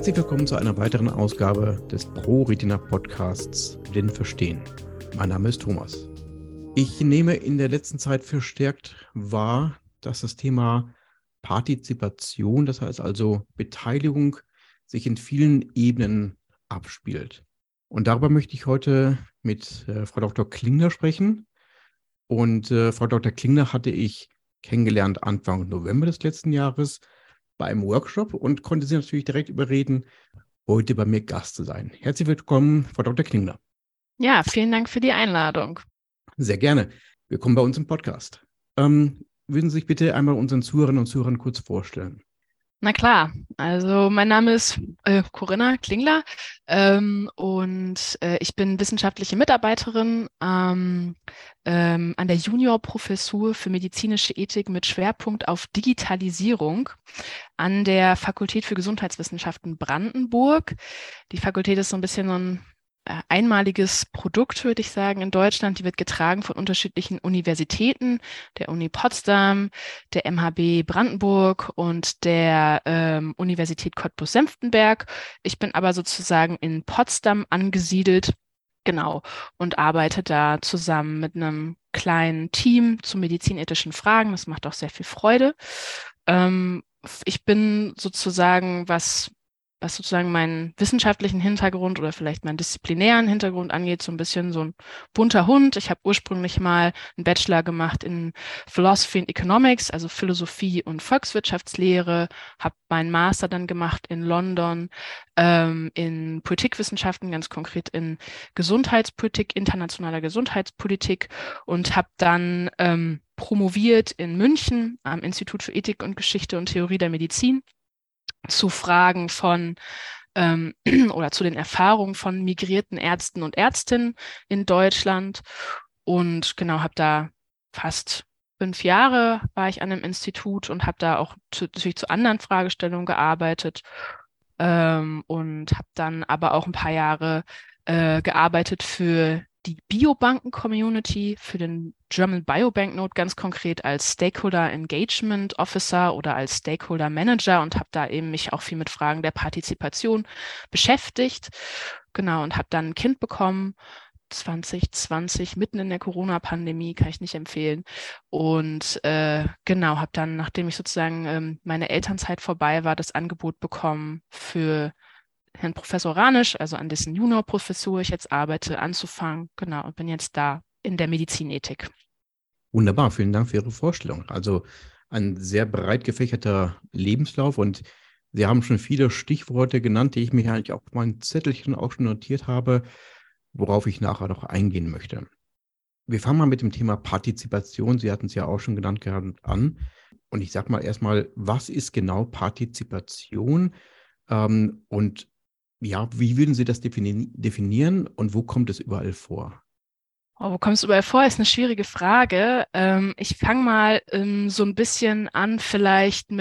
Herzlich willkommen zu einer weiteren Ausgabe des ProRetina Podcasts Blind Verstehen. Mein Name ist Thomas. Ich nehme in der letzten Zeit verstärkt wahr, dass das Thema Partizipation, das heißt also Beteiligung, sich in vielen Ebenen abspielt. Und darüber möchte ich heute mit Frau Dr. Klingler sprechen. Und Frau Dr. Klingler hatte ich kennengelernt Anfang November des letzten Jahres bei einem Workshop und konnte sie natürlich direkt überreden, heute bei mir Gast zu sein. Herzlich willkommen, Frau Dr. Klingler. Ja, vielen Dank für die Einladung. Sehr gerne. Willkommen bei uns im Podcast. Würden Sie sich bitte einmal unseren Zuhörerinnen und Zuhörern kurz vorstellen? Na klar, also mein Name ist Corinna Klingler und ich bin wissenschaftliche Mitarbeiterin an der Juniorprofessur für medizinische Ethik mit Schwerpunkt auf Digitalisierung an der Fakultät für Gesundheitswissenschaften Brandenburg. Die Fakultät ist so ein bisschen so ein einmaliges Produkt, würde ich sagen, in Deutschland. Die wird getragen von unterschiedlichen Universitäten, der Uni Potsdam, der MHB Brandenburg und der Universität Cottbus-Senftenberg. Ich bin aber sozusagen in Potsdam angesiedelt, genau, und arbeite da zusammen mit einem kleinen Team zu medizinethischen Fragen. Das macht auch sehr viel Freude. Ich bin sozusagen, was sozusagen meinen wissenschaftlichen Hintergrund oder vielleicht meinen disziplinären Hintergrund angeht, so ein bisschen so ein bunter Hund. Ich habe ursprünglich mal einen Bachelor gemacht in Philosophy and Economics, also Philosophie und Volkswirtschaftslehre, habe meinen Master dann gemacht in London in Politikwissenschaften, ganz konkret in Gesundheitspolitik, internationaler Gesundheitspolitik und habe dann promoviert in München am Institut für Ethik und Geschichte und Theorie der Medizin zu Fragen von oder zu den Erfahrungen von migrierten Ärzten und Ärztinnen in Deutschland. Und genau, habe da fast 5 Jahre war ich an einem Institut und habe da auch natürlich zu anderen Fragestellungen gearbeitet und habe dann aber auch ein paar Jahre gearbeitet für die Biobanken-Community, für den German Biobanknote ganz konkret als Stakeholder Engagement Officer oder als Stakeholder Manager und habe da eben mich auch viel mit Fragen der Partizipation beschäftigt. Genau, und habe dann ein Kind bekommen, 2020, mitten in der Corona-Pandemie, kann ich nicht empfehlen. Und genau, habe dann, nachdem ich sozusagen meine Elternzeit vorbei war, das Angebot bekommen für Herrn Professor Ranisch, also an dessen Juniorprofessur ich jetzt arbeite, anzufangen. Genau, und bin jetzt da in der Medizinethik. Wunderbar, vielen Dank für Ihre Vorstellung. Also ein sehr breit gefächerter Lebenslauf und Sie haben schon viele Stichworte genannt, die ich mir eigentlich auf mein Zettelchen auch schon notiert habe, worauf ich nachher noch eingehen möchte. Wir fangen mal mit dem Thema Partizipation, Sie hatten es ja auch schon genannt gehabt, an. Und ich sage mal erstmal, was ist genau Partizipation? Und ja, wie würden Sie das definieren und wo kommt es überall vor? Oh, wo kommst du überall vor? Ist eine schwierige Frage. Ich fange mal so ein bisschen an, vielleicht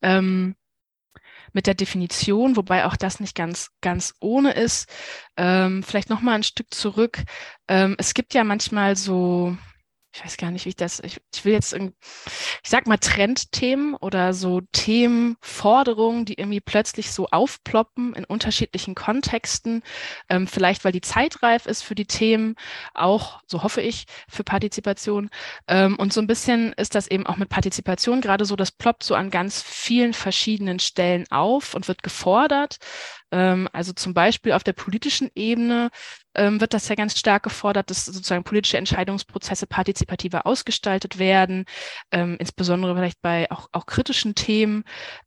mit der Definition, wobei auch das nicht ganz ohne ist. Vielleicht noch mal ein Stück zurück. Es gibt ja manchmal so, ich weiß gar nicht, ich will jetzt, ich sag mal Trendthemen oder so Themenforderungen, die irgendwie plötzlich so aufploppen in unterschiedlichen Kontexten, vielleicht weil die Zeit reif ist für die Themen, auch, so hoffe ich, für Partizipation. Und so ein bisschen ist das eben auch mit Partizipation gerade so, das ploppt so an ganz vielen verschiedenen Stellen auf und wird gefordert. Also zum Beispiel auf der politischen Ebene wird das ja ganz stark gefordert, dass sozusagen politische Entscheidungsprozesse partizipativer ausgestaltet werden, insbesondere vielleicht bei auch kritischen Themen.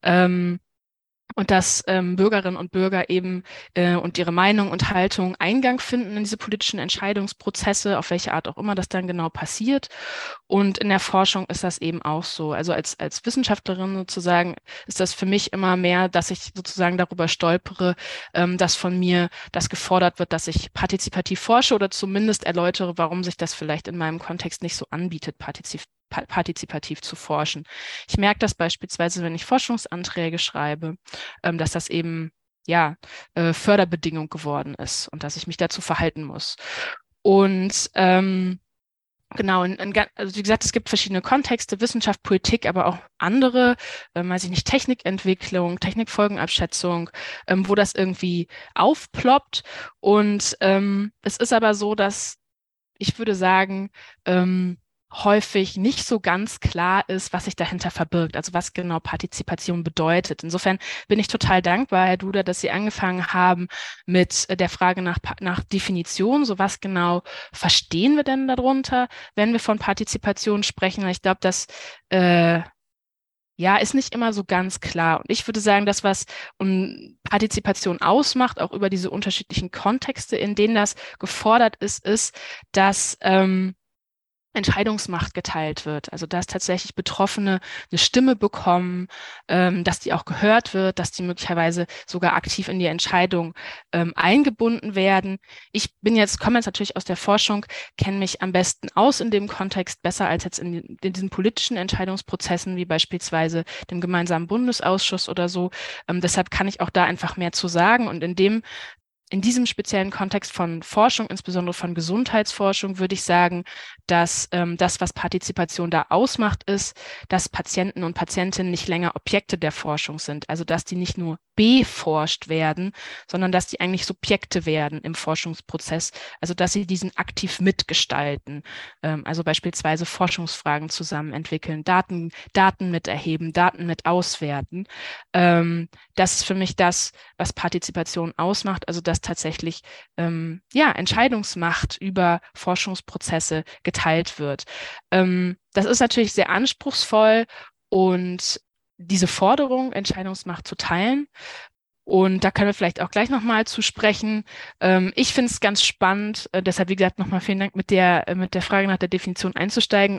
Und dass Bürgerinnen und Bürger eben und ihre Meinung und Haltung Eingang finden in diese politischen Entscheidungsprozesse, auf welche Art auch immer das dann genau passiert. Und in der Forschung ist das eben auch so. Also als Wissenschaftlerin sozusagen ist das für mich immer mehr, dass ich sozusagen darüber stolpere, dass von mir das gefordert wird, dass ich partizipativ forsche oder zumindest erläutere, warum sich das vielleicht in meinem Kontext nicht so anbietet, partizipativ zu forschen. Ich merke das beispielsweise, wenn ich Forschungsanträge schreibe, dass das eben ja Förderbedingung geworden ist und dass ich mich dazu verhalten muss. Und Genau, also wie gesagt, es gibt verschiedene Kontexte, Wissenschaft, Politik, aber auch andere, weiß ich nicht, Technikentwicklung, Technikfolgenabschätzung, wo das irgendwie aufploppt. Und es ist aber so, dass ich würde sagen, häufig nicht so ganz klar ist, was sich dahinter verbirgt, also was genau Partizipation bedeutet. Insofern bin ich total dankbar, Herr Duda, dass Sie angefangen haben mit der Frage nach Definition, so was genau verstehen wir denn darunter, wenn wir von Partizipation sprechen. Ich glaube, das ja, ist nicht immer so ganz klar. Und ich würde sagen, das, was Partizipation ausmacht, auch über diese unterschiedlichen Kontexte, in denen das gefordert ist, dass Entscheidungsmacht geteilt wird. Also dass tatsächlich Betroffene eine Stimme bekommen, dass die auch gehört wird, dass die möglicherweise sogar aktiv in die Entscheidung eingebunden werden. Komme jetzt natürlich aus der Forschung, kenne mich am besten aus in dem Kontext, besser als jetzt in diesen politischen Entscheidungsprozessen, wie beispielsweise dem gemeinsamen Bundesausschuss oder so. Deshalb kann ich auch da einfach mehr zu sagen. Und in diesem speziellen Kontext von Forschung, insbesondere von Gesundheitsforschung, würde ich sagen, dass das, was Partizipation da ausmacht, ist, dass Patienten und Patientinnen nicht länger Objekte der Forschung sind. Also dass die nicht nur beforscht werden, sondern dass die eigentlich Subjekte werden im Forschungsprozess. Also dass sie diesen aktiv mitgestalten. Also beispielsweise Forschungsfragen zusammen entwickeln, Daten mit erheben, Daten mit auswerten. Das ist für mich das, was Partizipation ausmacht. Also dass tatsächlich Entscheidungsmacht über Forschungsprozesse geteilt wird. Das ist natürlich sehr anspruchsvoll und diese Forderung, Entscheidungsmacht zu teilen. Und da können wir vielleicht auch gleich nochmal zu sprechen. Ich finde es ganz spannend, deshalb, wie gesagt, nochmal vielen Dank, mit der Frage nach der Definition einzusteigen,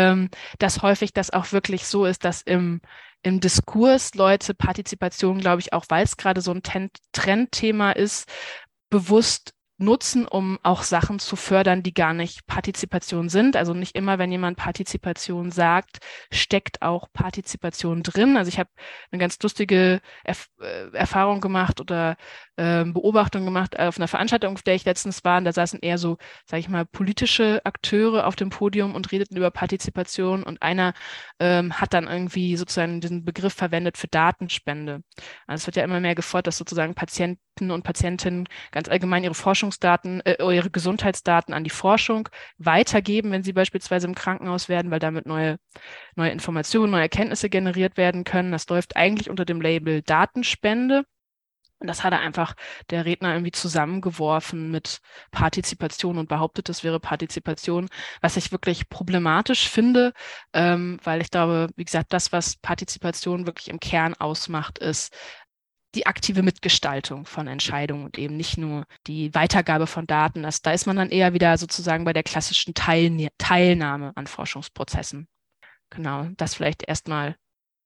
dass häufig das auch wirklich so ist, dass im Diskurs Leute Partizipation, glaube ich, auch weil es gerade so ein Trendthema ist, bewusst nutzen, um auch Sachen zu fördern, die gar nicht Partizipation sind. Also nicht immer, wenn jemand Partizipation sagt, steckt auch Partizipation drin. Also ich habe eine ganz lustige Erfahrung gemacht oder Beobachtung gemacht auf einer Veranstaltung, auf der ich letztens war. Und da saßen eher so, sage ich mal, politische Akteure auf dem Podium und redeten über Partizipation. Und einer hat dann irgendwie sozusagen diesen Begriff verwendet für Datenspende. Also es wird ja immer mehr gefordert, dass sozusagen Patienten und Patientinnen ganz allgemein ihre Forschungsdaten, ihre Gesundheitsdaten an die Forschung weitergeben, wenn sie beispielsweise im Krankenhaus werden, weil damit neue Informationen, neue Erkenntnisse generiert werden können. Das läuft eigentlich unter dem Label Datenspende. Und das hat der Redner irgendwie zusammengeworfen mit Partizipation und behauptet, das wäre Partizipation, was ich wirklich problematisch finde, weil ich glaube, wie gesagt, das, was Partizipation wirklich im Kern ausmacht, ist die aktive Mitgestaltung von Entscheidungen und eben nicht nur die Weitergabe von Daten. Da ist man dann eher wieder sozusagen bei der klassischen Teilnahme an Forschungsprozessen. Genau, das vielleicht erstmal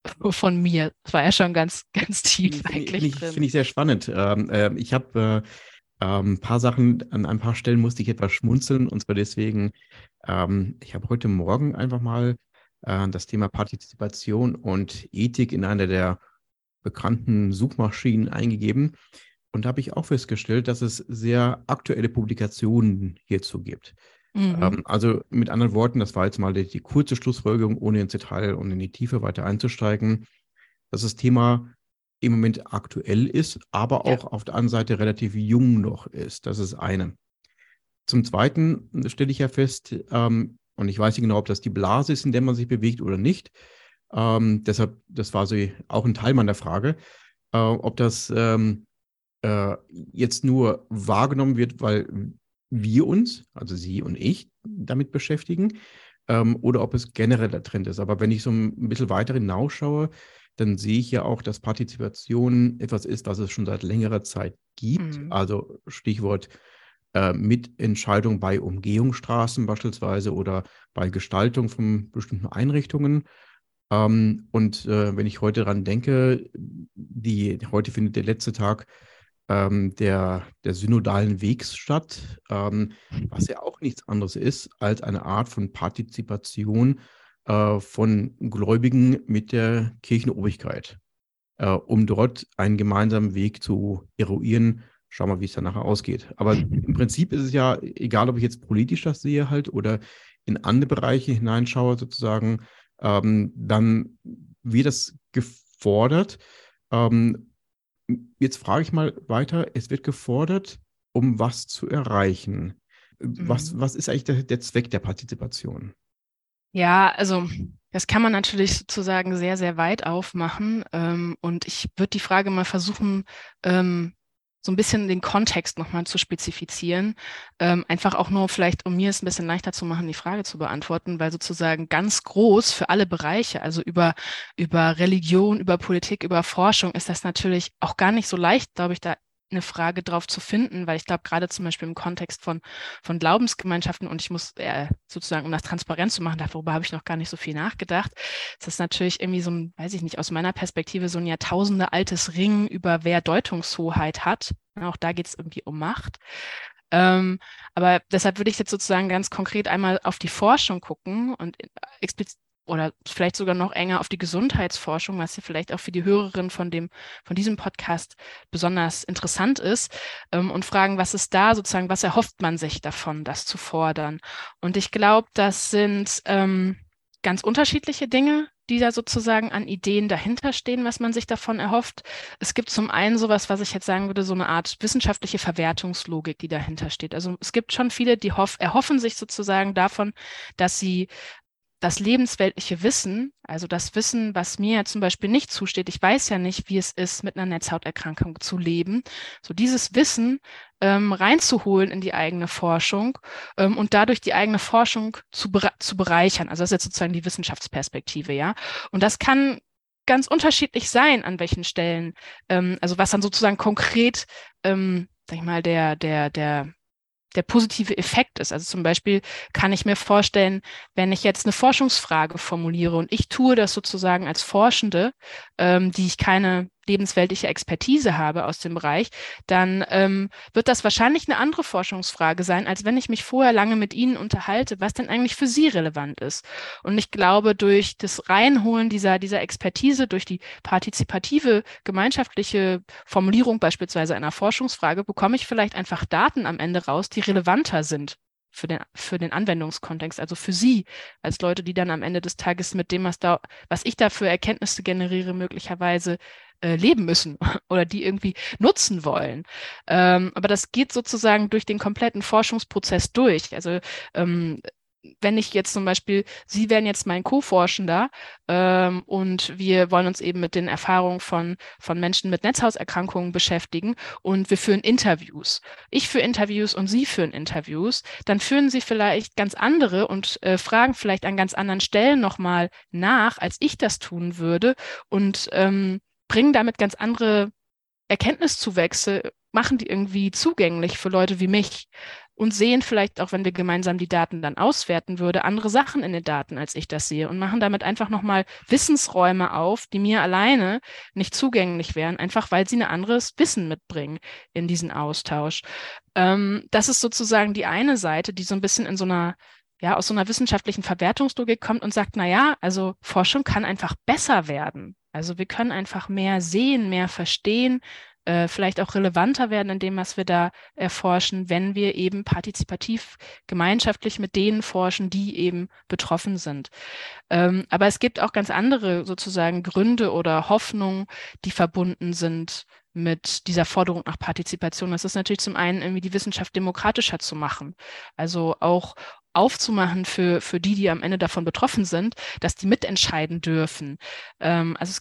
von mir. Das war ja schon ganz, ganz tief eigentlich drin. Finde ich sehr spannend. Ich habe ein paar Sachen, an ein paar Stellen musste ich etwas schmunzeln, und zwar deswegen, ich habe heute Morgen einfach mal das Thema Partizipation und Ethik in einer der bekannten Suchmaschinen eingegeben, und da habe ich auch festgestellt, dass es sehr aktuelle Publikationen hierzu gibt. Also mit anderen Worten, das war jetzt mal die kurze Schlussfolgerung, ohne ins Detail und in die Tiefe weiter einzusteigen, dass das Thema im Moment aktuell ist, aber auch auf der anderen Seite relativ jung noch ist. Das ist eine. Zum Zweiten stelle ich ja fest, und ich weiß nicht genau, ob das die Blase ist, in der man sich bewegt oder nicht. Deshalb, das war so auch ein Teil meiner Frage, ob das jetzt nur wahrgenommen wird, weil wir uns, also Sie und ich, damit beschäftigen, oder ob es generell der Trend ist. Aber wenn ich so ein bisschen weiter hinausschaue, dann sehe ich ja auch, dass Partizipation etwas ist, was es schon seit längerer Zeit gibt. Also Stichwort Mitentscheidung bei Umgehungsstraßen beispielsweise oder bei Gestaltung von bestimmten Einrichtungen. Und wenn ich heute daran denke, heute findet der letzte Tag der synodalen Wegs statt, was ja auch nichts anderes ist als eine Art von Partizipation von Gläubigen mit der Kirchenobrigkeit, um dort einen gemeinsamen Weg zu eruieren, Schauen wir mal, wie es dann nachher ausgeht. Aber im Prinzip ist es ja, egal ob ich jetzt politisch das sehe halt oder in andere Bereiche hineinschaue sozusagen, dann wird das gefordert. Ähm, Jetzt frage ich mal weiter, es wird gefordert, um was zu erreichen. Was ist eigentlich der Zweck der Partizipation? Ja, also das kann man natürlich sozusagen sehr, sehr weit aufmachen. Und ich würde die Frage mal versuchen, so ein bisschen den Kontext nochmal zu spezifizieren. Einfach auch nur vielleicht, um mir es ein bisschen leichter zu machen, die Frage zu beantworten, weil sozusagen ganz groß für alle Bereiche, also über Religion, über Politik, über Forschung, ist das natürlich auch gar nicht so leicht, glaube ich, da eine Frage drauf zu finden, weil ich glaube, gerade zum Beispiel im Kontext von Glaubensgemeinschaften, und ich muss sozusagen, um das transparent zu machen, darüber habe ich noch gar nicht so viel nachgedacht, das ist natürlich irgendwie so ein, weiß ich nicht, aus meiner Perspektive so ein Jahrtausende altes Ringen über wer Deutungshoheit hat. Ja, auch da geht es irgendwie um Macht. Aber deshalb würde ich jetzt sozusagen ganz konkret einmal auf die Forschung gucken und explizit oder vielleicht sogar noch enger auf die Gesundheitsforschung, was ja vielleicht auch für die Hörerin von diesem Podcast besonders interessant ist, und fragen, was ist da sozusagen, was erhofft man sich davon, das zu fordern? Und ich glaube, das sind ganz unterschiedliche Dinge, die da sozusagen an Ideen dahinter stehen, was man sich davon erhofft. Es gibt zum einen sowas, was ich jetzt sagen würde, so eine Art wissenschaftliche Verwertungslogik, die dahinter steht. Also es gibt schon viele, die erhoffen sich sozusagen davon, dass sie das lebensweltliche Wissen, also das Wissen, was mir ja zum Beispiel nicht zusteht, ich weiß ja nicht, wie es ist, mit einer Netzhauterkrankung zu leben, so dieses Wissen reinzuholen in die eigene Forschung und dadurch die eigene Forschung zu bereichern. Also das ist jetzt sozusagen die Wissenschaftsperspektive, ja. Und das kann ganz unterschiedlich sein, an welchen Stellen, also was dann sozusagen konkret, sag ich mal, der positive Effekt ist. Also zum Beispiel kann ich mir vorstellen, wenn ich jetzt eine Forschungsfrage formuliere und ich tue das sozusagen als Forschende, die ich keine lebensweltliche Expertise habe aus dem Bereich, dann wird das wahrscheinlich eine andere Forschungsfrage sein, als wenn ich mich vorher lange mit Ihnen unterhalte, was denn eigentlich für Sie relevant ist. Und ich glaube, durch das Reinholen dieser Expertise, durch die partizipative, gemeinschaftliche Formulierung beispielsweise einer Forschungsfrage, bekomme ich vielleicht einfach Daten am Ende raus, die relevanter sind für den Anwendungskontext, also für Sie als Leute, die dann am Ende des Tages mit dem, was ich da für Erkenntnisse generiere, möglicherweise leben müssen oder die irgendwie nutzen wollen. Aber das geht sozusagen durch den kompletten Forschungsprozess durch. Also wenn ich jetzt zum Beispiel, Sie wären jetzt mein Co-Forschender und wir wollen uns eben mit den Erfahrungen von Menschen mit Netzhauserkrankungen beschäftigen und wir führen Interviews. Ich führe Interviews und Sie führen Interviews. Dann führen Sie vielleicht ganz andere und fragen vielleicht an ganz anderen Stellen nochmal nach, als ich das tun würde und bringen damit ganz andere Erkenntniszuwächse, machen die irgendwie zugänglich für Leute wie mich und sehen vielleicht auch, wenn wir gemeinsam die Daten dann auswerten würde, andere Sachen in den Daten, als ich das sehe und machen damit einfach nochmal Wissensräume auf, die mir alleine nicht zugänglich wären, einfach weil sie ein anderes Wissen mitbringen in diesen Austausch. Das ist sozusagen die eine Seite, die so ein bisschen aus so einer wissenschaftlichen Verwertungslogik kommt und sagt, naja, also Forschung kann einfach besser werden. Also wir können einfach mehr sehen, mehr verstehen, vielleicht auch relevanter werden in dem, was wir da erforschen, wenn wir eben partizipativ gemeinschaftlich mit denen forschen, die eben betroffen sind. Aber es gibt auch ganz andere sozusagen Gründe oder Hoffnungen, die verbunden sind mit dieser Forderung nach Partizipation. Das ist natürlich zum einen irgendwie die Wissenschaft demokratischer zu machen. Also auch aufzumachen für die am Ende davon betroffen sind, dass die mitentscheiden dürfen. Also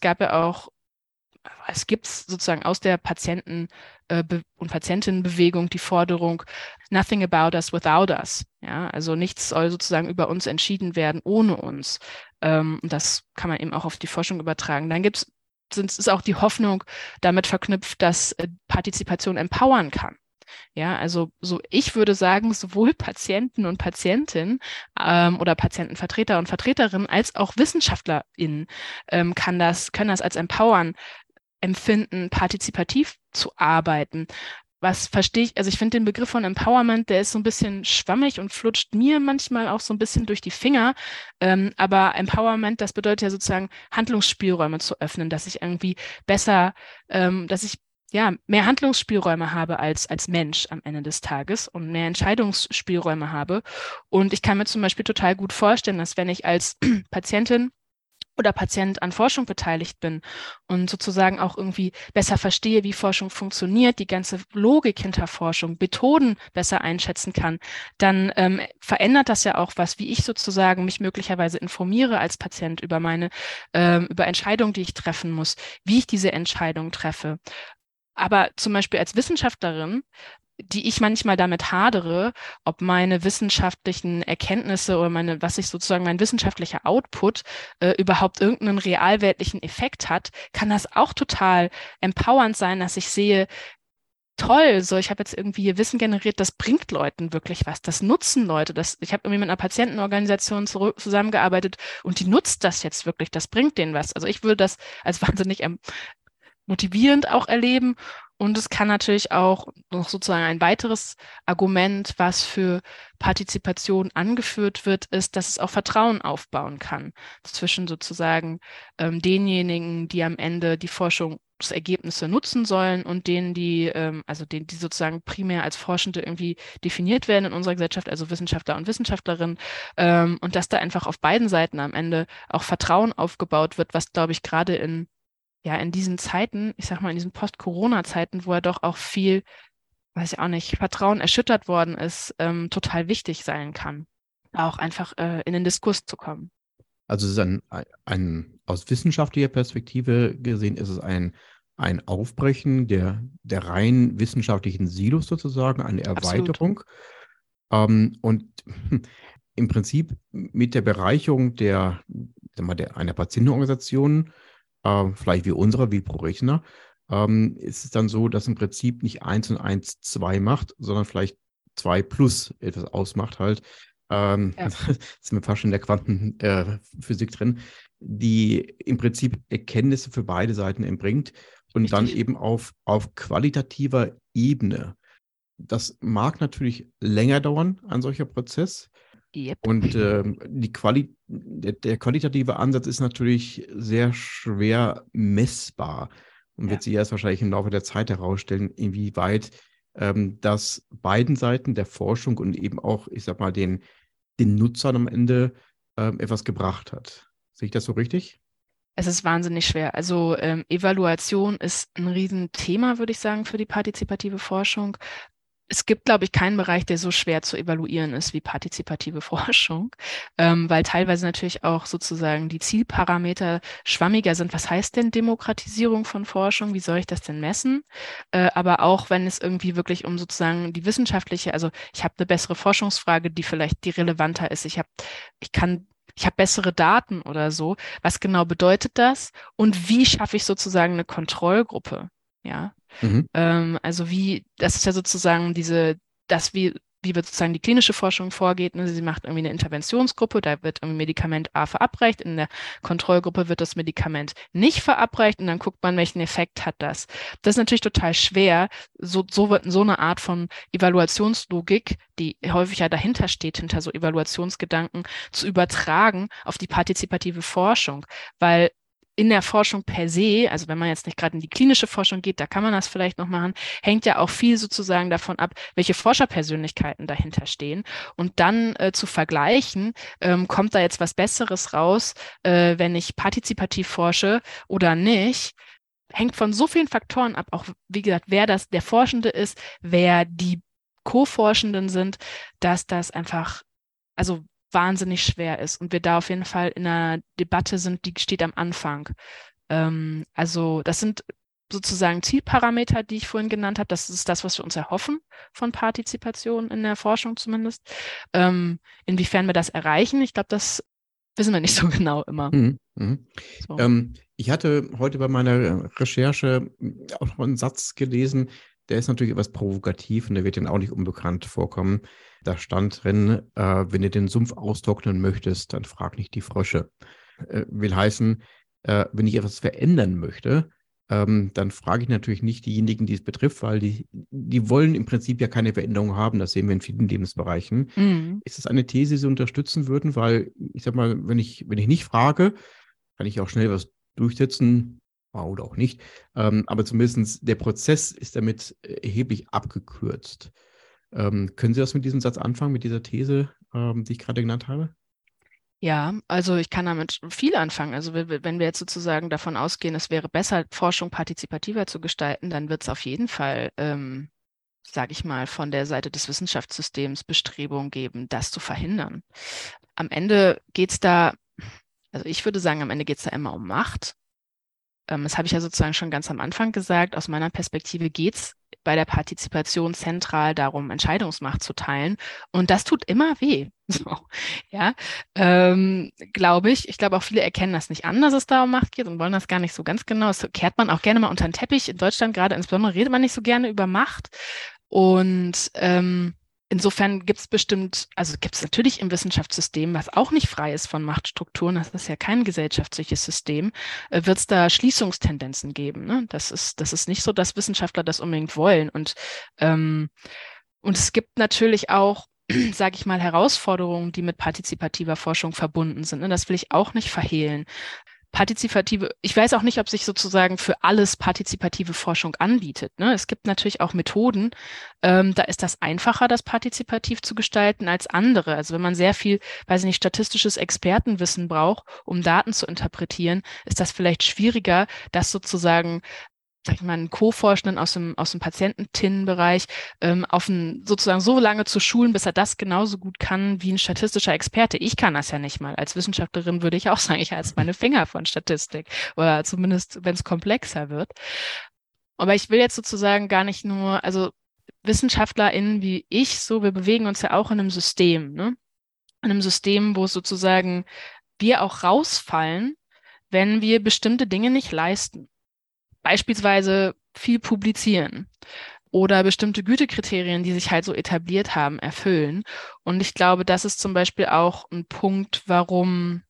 es gibt sozusagen aus der Patienten- und Patientinnenbewegung die Forderung, nothing about us without us. Ja, also nichts soll sozusagen über uns entschieden werden ohne uns. Und das kann man eben auch auf die Forschung übertragen. Dann ist auch die Hoffnung damit verknüpft, dass Partizipation empowern kann. Ja, also ich würde sagen, sowohl Patienten und Patientinnen oder Patientenvertreter und Vertreterinnen als auch WissenschaftlerInnen können das als empowern empfinden, partizipativ zu arbeiten. Was verstehe ich, also ich finde den Begriff von Empowerment, der ist so ein bisschen schwammig und flutscht mir manchmal auch so ein bisschen durch die Finger. Aber Empowerment, das bedeutet ja sozusagen Handlungsspielräume zu öffnen, dass ich irgendwie besser, dass ich ja, mehr Handlungsspielräume habe als Mensch am Ende des Tages und mehr Entscheidungsspielräume habe. Und ich kann mir zum Beispiel total gut vorstellen, dass wenn ich als Patientin oder Patient an Forschung beteiligt bin und sozusagen auch irgendwie besser verstehe, wie Forschung funktioniert, die ganze Logik hinter Forschung, Methoden besser einschätzen kann, dann verändert das ja auch was, wie ich sozusagen mich möglicherweise informiere als Patient über über Entscheidungen, die ich treffen muss, wie ich diese Entscheidung treffe. Aber zum Beispiel als Wissenschaftlerin, die ich manchmal damit hadere, ob meine wissenschaftlichen Erkenntnisse oder mein wissenschaftlicher Output überhaupt irgendeinen realweltlichen Effekt hat, kann das auch total empowernd sein, dass ich sehe, toll, so ich habe jetzt irgendwie hier Wissen generiert, das bringt Leuten wirklich was, das nutzen Leute. Ich habe irgendwie mit einer Patientenorganisation zusammengearbeitet und die nutzt das jetzt wirklich, das bringt denen was. Also ich würde das als wahnsinnig motivierend auch erleben. Und es kann natürlich auch noch sozusagen ein weiteres Argument, was für Partizipation angeführt wird, ist, dass es auch Vertrauen aufbauen kann zwischen sozusagen denjenigen, die am Ende die Forschungsergebnisse nutzen sollen und denen, die sozusagen primär als Forschende irgendwie definiert werden in unserer Gesellschaft, also Wissenschaftler und Wissenschaftlerinnen, und dass da einfach auf beiden Seiten am Ende auch Vertrauen aufgebaut wird, was, glaube ich, gerade in diesen Zeiten, ich sag mal in diesen Post-Corona-Zeiten, wo ja doch auch viel, weiß ich auch nicht, Vertrauen erschüttert worden ist, total wichtig sein kann, da auch einfach in den Diskurs zu kommen. Also es ist aus wissenschaftlicher Perspektive gesehen, ist es ein Aufbrechen der rein wissenschaftlichen Silos sozusagen, eine Absolut. Erweiterung. Und im Prinzip mit der Bereicherung einer Patientenorganisation, vielleicht wie unserer, wie ProRechner, ist es dann so, dass im Prinzip nicht 1 und 1 2 macht, sondern vielleicht 2 plus etwas ausmacht halt. Ja. Sind wir fast schon in der Quantenphysik drin, die im Prinzip Erkenntnisse für beide Seiten erbringt und Richtig. dann eben auf qualitativer Ebene. Das mag natürlich länger dauern, ein solcher Prozess. Yep. Und der qualitative Ansatz ist natürlich sehr schwer messbar und wird sich erst wahrscheinlich im Laufe der Zeit herausstellen, inwieweit das beiden Seiten der Forschung und eben auch, ich sag mal, den Nutzern am Ende etwas gebracht hat. Sehe ich das so richtig? Es ist wahnsinnig schwer. Also Evaluation ist ein Riesenthema, würde ich sagen, für die partizipative Forschung. Es gibt, glaube ich, keinen Bereich, der so schwer zu evaluieren ist wie partizipative Forschung, weil teilweise natürlich auch sozusagen die Zielparameter schwammiger sind. Was heißt denn Demokratisierung von Forschung? Wie soll ich das denn messen? Aber auch wenn es irgendwie wirklich um sozusagen die wissenschaftliche, also ich habe eine bessere Forschungsfrage, die relevanter ist. Ich habe bessere Daten oder so. Was genau bedeutet das? Und wie schaffe ich sozusagen eine Kontrollgruppe? Ja. Mhm. Also das ist ja sozusagen wie wird sozusagen die klinische Forschung vorgeht. Ne? Sie macht irgendwie eine Interventionsgruppe, da wird irgendwie Medikament A verabreicht, in der Kontrollgruppe wird das Medikament nicht verabreicht und dann guckt man, welchen Effekt hat das. Das ist natürlich total schwer, so eine Art von Evaluationslogik, die häufig ja dahinter steht, hinter so Evaluationsgedanken, zu übertragen auf die partizipative Forschung, weil in der Forschung per se, also wenn man jetzt nicht gerade in die klinische Forschung geht, da kann man das vielleicht noch machen, hängt ja auch viel sozusagen davon ab, welche Forscherpersönlichkeiten dahinter stehen. Und dann zu vergleichen, kommt da jetzt was Besseres raus, wenn ich partizipativ forsche oder nicht, hängt von so vielen Faktoren ab, auch wie gesagt, wer der Forschende ist, wer die Co-Forschenden sind, dass das einfach, also wahnsinnig schwer ist und wir da auf jeden Fall in einer Debatte sind, die steht am Anfang. Also das sind sozusagen Zielparameter, die ich vorhin genannt habe. Das ist das, was wir uns erhoffen von Partizipation in der Forschung zumindest. Inwiefern wir das erreichen, ich glaube, das wissen wir nicht so genau immer. Mhm. Mhm. So. Ich hatte heute bei meiner Recherche auch noch einen Satz gelesen, der ist natürlich etwas provokativ und der wird Ihnen auch nicht unbekannt vorkommen. Da stand drin, wenn du den Sumpf austrocknen möchtest, dann frag nicht die Frösche. Will heißen, wenn ich etwas verändern möchte, dann frage ich natürlich nicht diejenigen, die es betrifft, weil die wollen im Prinzip ja keine Veränderung haben. Das sehen wir in vielen Lebensbereichen. Mhm. Ist das eine These, die Sie unterstützen würden? Weil ich sag mal, wenn ich nicht frage, kann ich auch schnell was durchsetzen, oder auch nicht. Aber zumindest der Prozess ist damit erheblich abgekürzt. Können Sie das mit diesem Satz anfangen, mit dieser These, die ich gerade genannt habe? Ja, also ich kann damit viel anfangen. Also wenn wir jetzt sozusagen davon ausgehen, es wäre besser, Forschung partizipativer zu gestalten, dann wird es auf jeden Fall, sage ich mal, von der Seite des Wissenschaftssystems Bestrebungen geben, das zu verhindern. Am Ende geht es da, also ich würde sagen, am Ende geht es da immer um Macht. Das habe ich ja sozusagen schon ganz am Anfang gesagt. Aus meiner Perspektive geht es bei der Partizipation zentral darum, Entscheidungsmacht zu teilen. Und das tut immer weh. So, ja, glaube ich. Ich glaube auch viele erkennen das nicht an, dass es da um Macht geht und wollen das gar nicht so ganz genau. Das kehrt man auch gerne mal unter den Teppich. In Deutschland gerade insbesondere redet man nicht so gerne über Macht. Und insofern gibt es bestimmt, also gibt es natürlich im Wissenschaftssystem, was auch nicht frei ist von Machtstrukturen, das ist ja kein gesellschaftliches System, wird es da Schließungstendenzen geben. Ne? Das ist nicht so, dass Wissenschaftler das unbedingt wollen. Und es gibt natürlich auch, sage ich mal, Herausforderungen, die mit partizipativer Forschung verbunden sind. Ne? Das will ich auch nicht verhehlen. Ich weiß auch nicht, ob sich sozusagen für alles partizipative Forschung anbietet. Ne? Es gibt natürlich auch Methoden, da ist das einfacher, das partizipativ zu gestalten als andere. Also wenn man sehr viel, weiß ich nicht, statistisches Expertenwissen braucht, um Daten zu interpretieren, ist das vielleicht schwieriger, das sozusagen, sag ich mal, einen Co-Forschenden aus dem Patienten-TIN-Bereich sozusagen so lange zu schulen, bis er das genauso gut kann wie ein statistischer Experte. Ich kann das ja nicht mal. Als Wissenschaftlerin würde ich auch sagen, ich halte meine Finger von Statistik oder zumindest, wenn es komplexer wird. Aber ich will jetzt sozusagen gar nicht nur, also WissenschaftlerInnen wie ich, so, wir bewegen uns ja auch in einem System, ne? In einem System, wo sozusagen wir auch rausfallen, wenn wir bestimmte Dinge nicht leisten. Beispielsweise viel publizieren oder bestimmte Gütekriterien, die sich halt so etabliert haben, erfüllen. Und ich glaube, das ist zum Beispiel auch ein Punkt, warum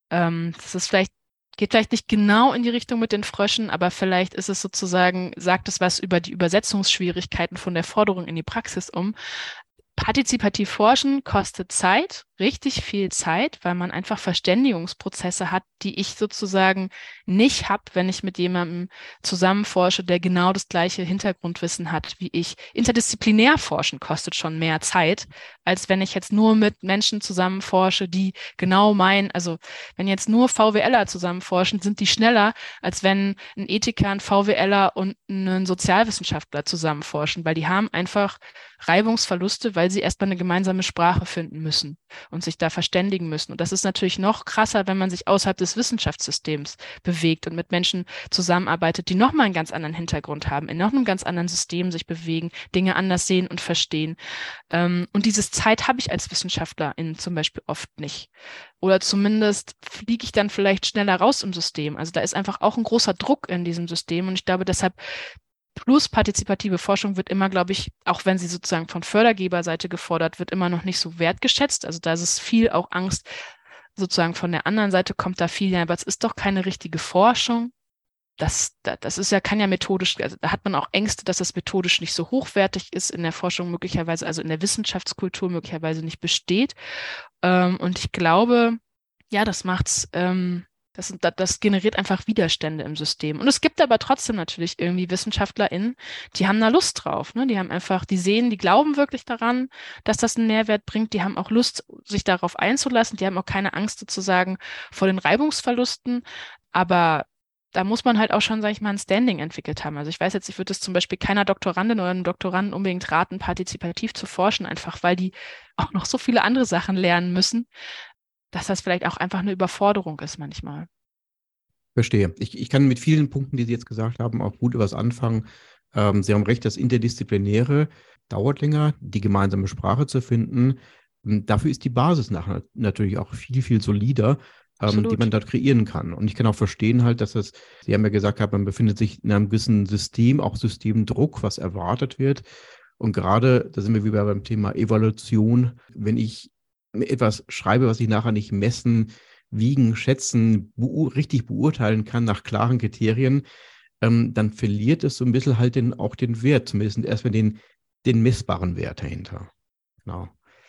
geht vielleicht nicht genau in die Richtung mit den Fröschen, aber vielleicht ist es sozusagen, sagt es was über die Übersetzungsschwierigkeiten von der Forderung in die Praxis um. Partizipativ forschen kostet Zeit, richtig viel Zeit, weil man einfach Verständigungsprozesse hat, die ich sozusagen nicht habe, wenn ich mit jemandem zusammenforsche, der genau das gleiche Hintergrundwissen hat wie ich. Interdisziplinär forschen kostet schon mehr Zeit, als wenn ich jetzt nur mit Menschen zusammenforsche, die genau also wenn jetzt nur VWLer zusammenforschen, sind die schneller, als wenn ein Ethiker, ein VWLer und ein Sozialwissenschaftler zusammenforschen, weil die haben einfach Reibungsverluste, weil sie erstmal eine gemeinsame Sprache finden müssen und sich da verständigen müssen. Und das ist natürlich noch krasser, wenn man sich außerhalb des Wissenschaftssystems bewegt und mit Menschen zusammenarbeitet, die nochmal einen ganz anderen Hintergrund haben, in noch einem ganz anderen System sich bewegen, Dinge anders sehen und verstehen. Und diese Zeit habe ich als Wissenschaftlerin zum Beispiel oft nicht. Oder zumindest fliege ich dann vielleicht schneller raus im System. Also da ist einfach auch ein großer Druck in diesem System. Und ich glaube, deshalb plus partizipative Forschung wird immer, glaube ich, auch wenn sie sozusagen von Fördergeberseite gefordert wird, immer noch nicht so wertgeschätzt. Also da ist es viel auch Angst, sozusagen von der anderen Seite kommt da viel, ja, aber es ist doch keine richtige Forschung. Das ist ja, kann ja methodisch, also da hat man auch Ängste, dass das methodisch nicht so hochwertig ist, in der Forschung möglicherweise, also in der Wissenschaftskultur möglicherweise nicht besteht. Und ich glaube, ja, das macht's, das generiert einfach Widerstände im System. Und es gibt aber trotzdem natürlich irgendwie WissenschaftlerInnen, die haben da Lust drauf, ne? Die haben einfach, die glauben wirklich daran, dass das einen Mehrwert bringt. Die haben auch Lust, sich darauf einzulassen. Die haben auch keine Angst sozusagen vor den Reibungsverlusten. Aber da muss man halt auch schon, sage ich mal, ein Standing entwickelt haben. Also ich weiß jetzt, ich würde es zum Beispiel keiner Doktorandin oder einem Doktoranden unbedingt raten, partizipativ zu forschen, einfach weil die auch noch so viele andere Sachen lernen müssen, dass das vielleicht auch einfach eine Überforderung ist manchmal. Verstehe. Ich kann mit vielen Punkten, die Sie jetzt gesagt haben, auch gut etwas anfangen. Sie haben recht, das Interdisziplinäre dauert länger, die gemeinsame Sprache zu finden. Dafür ist die Basis nachher natürlich auch viel, viel solider, die man dort kreieren kann. Und ich kann auch verstehen halt, dass Sie haben ja gesagt, man befindet sich in einem gewissen System, auch Systemdruck, was erwartet wird. Und gerade, da sind wir wieder beim Thema Evaluation, wenn ich etwas schreibe, was ich nachher nicht messen, wiegen, schätzen, richtig beurteilen kann nach klaren Kriterien, dann verliert es so ein bisschen halt auch den Wert, zumindest erstmal den messbaren Wert dahinter. Genau.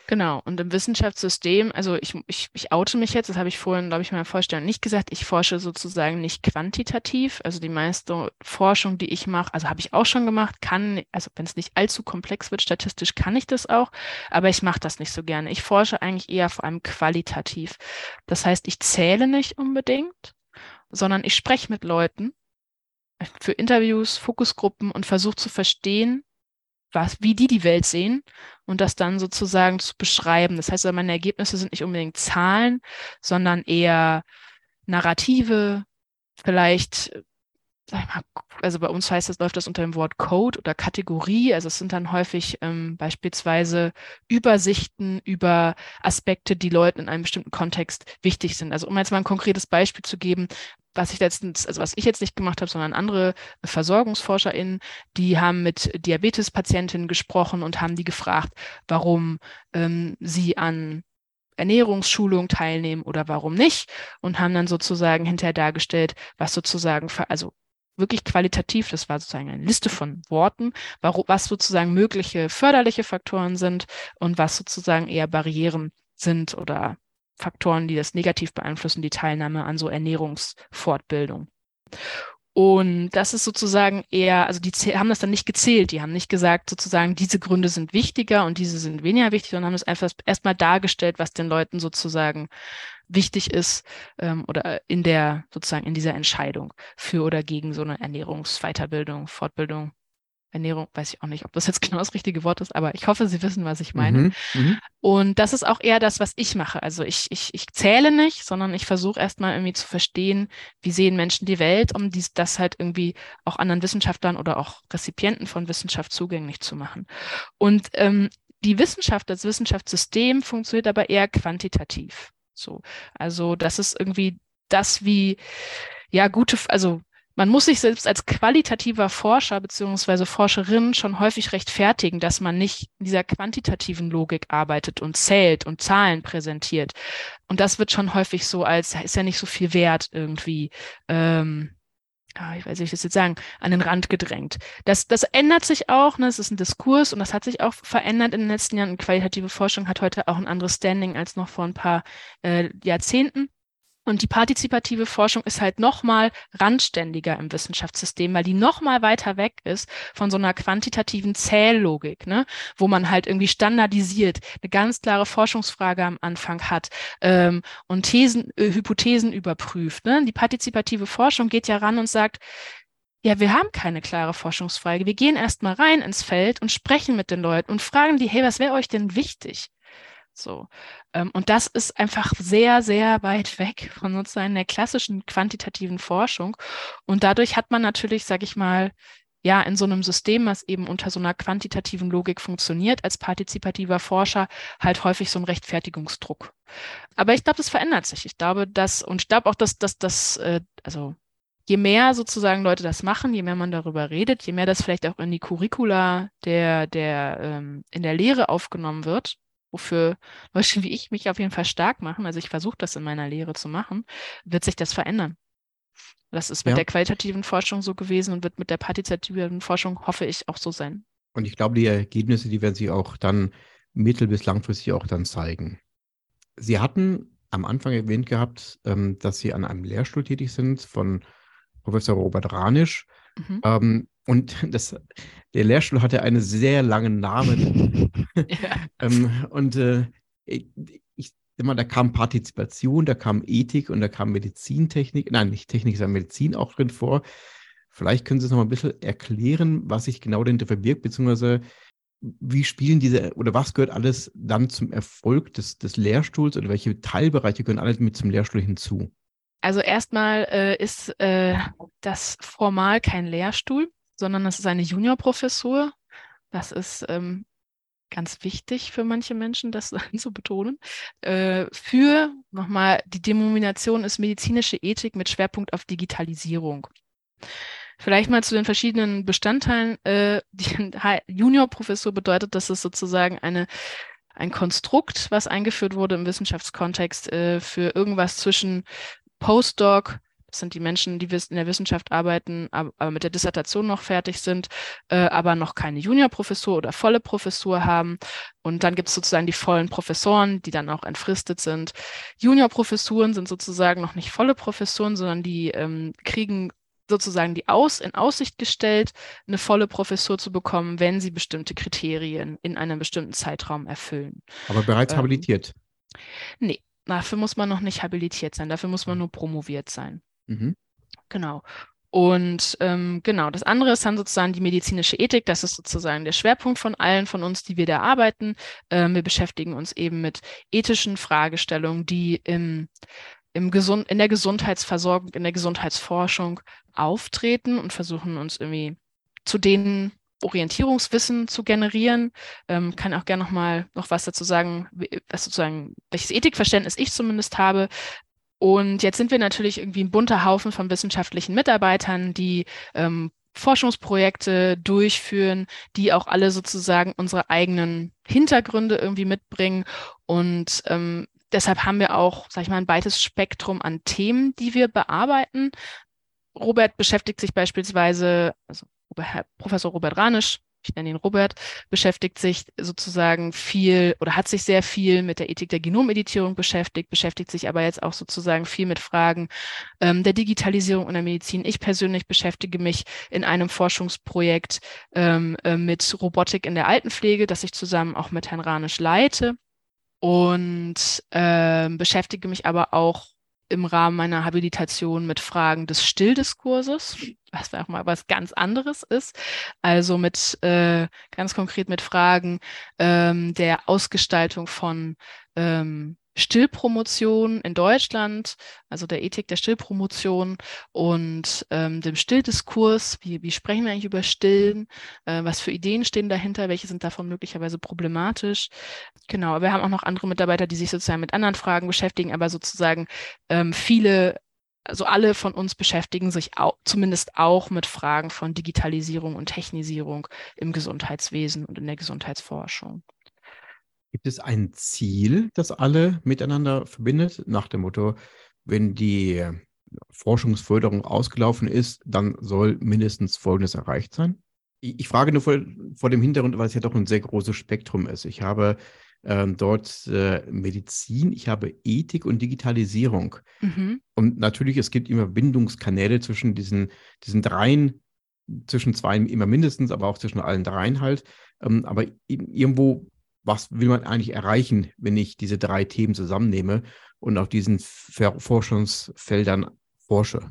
Genau, und im Wissenschaftssystem, also ich oute mich jetzt, das habe ich vorhin, glaube ich, in meiner Vorstellung nicht gesagt, ich forsche sozusagen nicht quantitativ, also die meiste Forschung, die ich mache, also habe ich auch schon gemacht, also wenn es nicht allzu komplex wird, statistisch kann ich das auch, aber ich mache das nicht so gerne. Ich forsche eigentlich eher vor allem qualitativ. Das heißt, ich zähle nicht unbedingt, sondern ich spreche mit Leuten für Interviews, Fokusgruppen und versuche zu verstehen, wie die Welt sehen und das dann sozusagen zu beschreiben. Das heißt, meine Ergebnisse sind nicht unbedingt Zahlen, sondern eher Narrative, vielleicht, sag ich mal, also bei uns läuft das unter dem Wort Code oder Kategorie. Also es sind dann häufig beispielsweise Übersichten über Aspekte, die Leuten in einem bestimmten Kontext wichtig sind. Also um jetzt mal ein konkretes Beispiel zu geben, was ich jetzt nicht gemacht habe, sondern andere VersorgungsforscherInnen, die haben mit Diabetespatientinnen gesprochen und haben die gefragt, warum sie an Ernährungsschulung teilnehmen oder warum nicht und haben dann sozusagen hinterher dargestellt, was sozusagen, also wirklich qualitativ, das war sozusagen eine Liste von Worten, was sozusagen mögliche förderliche Faktoren sind und was sozusagen eher Barrieren sind oder Faktoren, die das negativ beeinflussen, die Teilnahme an so Ernährungsfortbildung. Und das ist sozusagen eher, also die haben das dann nicht gezählt, die haben nicht gesagt, sozusagen, diese Gründe sind wichtiger und diese sind weniger wichtig, sondern haben es einfach erstmal dargestellt, was den Leuten sozusagen wichtig ist oder sozusagen in dieser Entscheidung für oder gegen so eine Ernährungsweiterbildung, Fortbildung. Ernährung, weiß ich auch nicht, ob das jetzt genau das richtige Wort ist, aber ich hoffe, Sie wissen, was ich meine. Und das ist auch eher das, was ich mache. Also ich zähle nicht, sondern ich versuche erstmal irgendwie zu verstehen, wie sehen Menschen die Welt, um das halt irgendwie auch anderen Wissenschaftlern oder auch Rezipienten von Wissenschaft zugänglich zu machen. Und die Wissenschaft, das Wissenschaftssystem funktioniert aber eher quantitativ. So, also das ist irgendwie das, wie ja also man muss sich selbst als qualitativer Forscher beziehungsweise Forscherin schon häufig rechtfertigen, dass man nicht in dieser quantitativen Logik arbeitet und zählt und Zahlen präsentiert. Und das wird schon häufig so als, ist ja nicht so viel wert irgendwie, ich weiß nicht, wie ich das jetzt sagen, an den Rand gedrängt. Das ändert sich auch, ne? Es ist ein Diskurs und das hat sich auch verändert in den letzten Jahren. Und qualitative Forschung hat heute auch ein anderes Standing als noch vor ein paar Jahrzehnten. Und die partizipative Forschung ist halt nochmal randständiger im Wissenschaftssystem, weil die nochmal weiter weg ist von so einer quantitativen Zähllogik, ne? Wo man halt irgendwie standardisiert eine ganz klare Forschungsfrage am Anfang hat und Hypothesen überprüft. Ne? Die partizipative Forschung geht ja ran und sagt, ja, wir haben keine klare Forschungsfrage. Wir gehen erstmal rein ins Feld und sprechen mit den Leuten und fragen die, hey, was wäre euch denn wichtig? So. Und das ist einfach sehr, sehr weit weg von sozusagen der klassischen quantitativen Forschung. Und dadurch hat man natürlich, sage ich mal, ja, in so einem System, was eben unter so einer quantitativen Logik funktioniert, als partizipativer Forscher halt häufig so einen Rechtfertigungsdruck. Aber ich glaube, das verändert sich. Ich glaube, auch, also je mehr sozusagen Leute das machen, je mehr man darüber redet, je mehr das vielleicht auch in die Curricula in der Lehre aufgenommen wird, wofür Leute wie ich mich auf jeden Fall stark machen, also ich versuche das in meiner Lehre zu machen, wird sich das verändern. Das ist mit der qualitativen Forschung so gewesen und wird mit der partizipativen Forschung, hoffe ich, auch so sein. Und ich glaube, die Ergebnisse, die werden sich auch dann mittel- bis langfristig auch dann zeigen. Sie hatten am Anfang erwähnt gehabt, dass Sie an einem Lehrstuhl tätig sind von Professor Robert Ranisch. Und der Lehrstuhl hatte einen sehr langen Namen. Und ich sag mal, da kam Partizipation, da kam Ethik und da kam Medizintechnik. Nein, nicht Technik, sondern Medizin auch drin vor. Vielleicht können Sie es noch mal ein bisschen erklären, was sich genau dahinter verbirgt, beziehungsweise wie spielen oder was gehört alles dann zum Erfolg des Lehrstuhls oder welche Teilbereiche gehören alles mit zum Lehrstuhl hinzu? Also erstmal ist das formal kein Lehrstuhl, sondern das ist eine Juniorprofessur. Das ist ganz wichtig für manche Menschen, das zu betonen. Nochmal, die Denomination ist medizinische Ethik mit Schwerpunkt auf Digitalisierung. Vielleicht mal zu den verschiedenen Bestandteilen. Die Juniorprofessur bedeutet, dass es sozusagen ein Konstrukt, was eingeführt wurde im Wissenschaftskontext für irgendwas zwischen Postdoc, Das sind die Menschen, die in der Wissenschaft arbeiten, aber mit der Dissertation noch fertig sind, aber noch keine Juniorprofessur oder volle Professur haben. Und dann gibt es sozusagen die vollen Professoren, die dann auch entfristet sind. Juniorprofessuren sind sozusagen noch nicht volle Professuren, sondern die kriegen sozusagen in Aussicht gestellt, eine volle Professur zu bekommen, wenn sie bestimmte Kriterien in einem bestimmten Zeitraum erfüllen. Aber bereits habilitiert? Nee, dafür muss man noch nicht habilitiert sein, dafür muss man nur promoviert sein. Mhm. Genau. Und genau, das andere ist dann sozusagen die medizinische Ethik. Das ist sozusagen der Schwerpunkt von allen von uns, die wir da arbeiten. Wir beschäftigen uns eben mit ethischen Fragestellungen, die in der Gesundheitsversorgung, in der Gesundheitsforschung auftreten und versuchen uns irgendwie zu denen Orientierungswissen zu generieren. Kann auch gerne noch was dazu sagen, welches Ethikverständnis ich zumindest habe. Und jetzt sind wir natürlich irgendwie ein bunter Haufen von wissenschaftlichen Mitarbeitern, die Forschungsprojekte durchführen, die auch alle sozusagen unsere eigenen Hintergründe irgendwie mitbringen. Und deshalb haben wir auch, sag ich mal, ein weites Spektrum an Themen, die wir bearbeiten. Robert beschäftigt sich beispielsweise, Professor Robert Ranisch, ich nenne ihn Robert, beschäftigt sich sozusagen viel oder hat sich sehr viel mit der Ethik der Genomeditierung beschäftigt sich aber jetzt auch sozusagen viel mit Fragen der Digitalisierung in der Medizin. Ich persönlich beschäftige mich in einem Forschungsprojekt mit Robotik in der Altenpflege, das ich zusammen auch mit Herrn Ranisch leite und beschäftige mich aber auch im Rahmen meiner Habilitation mit Fragen des Stilldiskurses, was auch mal was ganz anderes ist. Also ganz konkret mit Fragen der Ausgestaltung von Stillpromotion in Deutschland, also der Ethik der Stillpromotion und dem Stilldiskurs. Wie sprechen wir eigentlich über Stillen? Was für Ideen stehen dahinter? Welche sind davon möglicherweise problematisch? Genau, wir haben auch noch andere Mitarbeiter, die sich sozusagen mit anderen Fragen beschäftigen, aber sozusagen also alle von uns beschäftigen sich zumindest auch mit Fragen von Digitalisierung und Technisierung im Gesundheitswesen und in der Gesundheitsforschung. Gibt es ein Ziel, das alle miteinander verbindet, nach dem Motto, wenn die Forschungsförderung ausgelaufen ist, dann soll mindestens Folgendes erreicht sein? Ich frage nur vor dem Hintergrund, weil es ja doch ein sehr großes Spektrum ist. Ich habe dort Medizin, ich habe Ethik und Digitalisierung. Mhm. Und natürlich, es gibt immer Bindungskanäle zwischen diesen dreien, zwischen zwei immer mindestens, aber auch zwischen allen dreien halt. Aber irgendwo, was will man eigentlich erreichen, wenn ich diese drei Themen zusammennehme und auf diesen Forschungsfeldern forsche?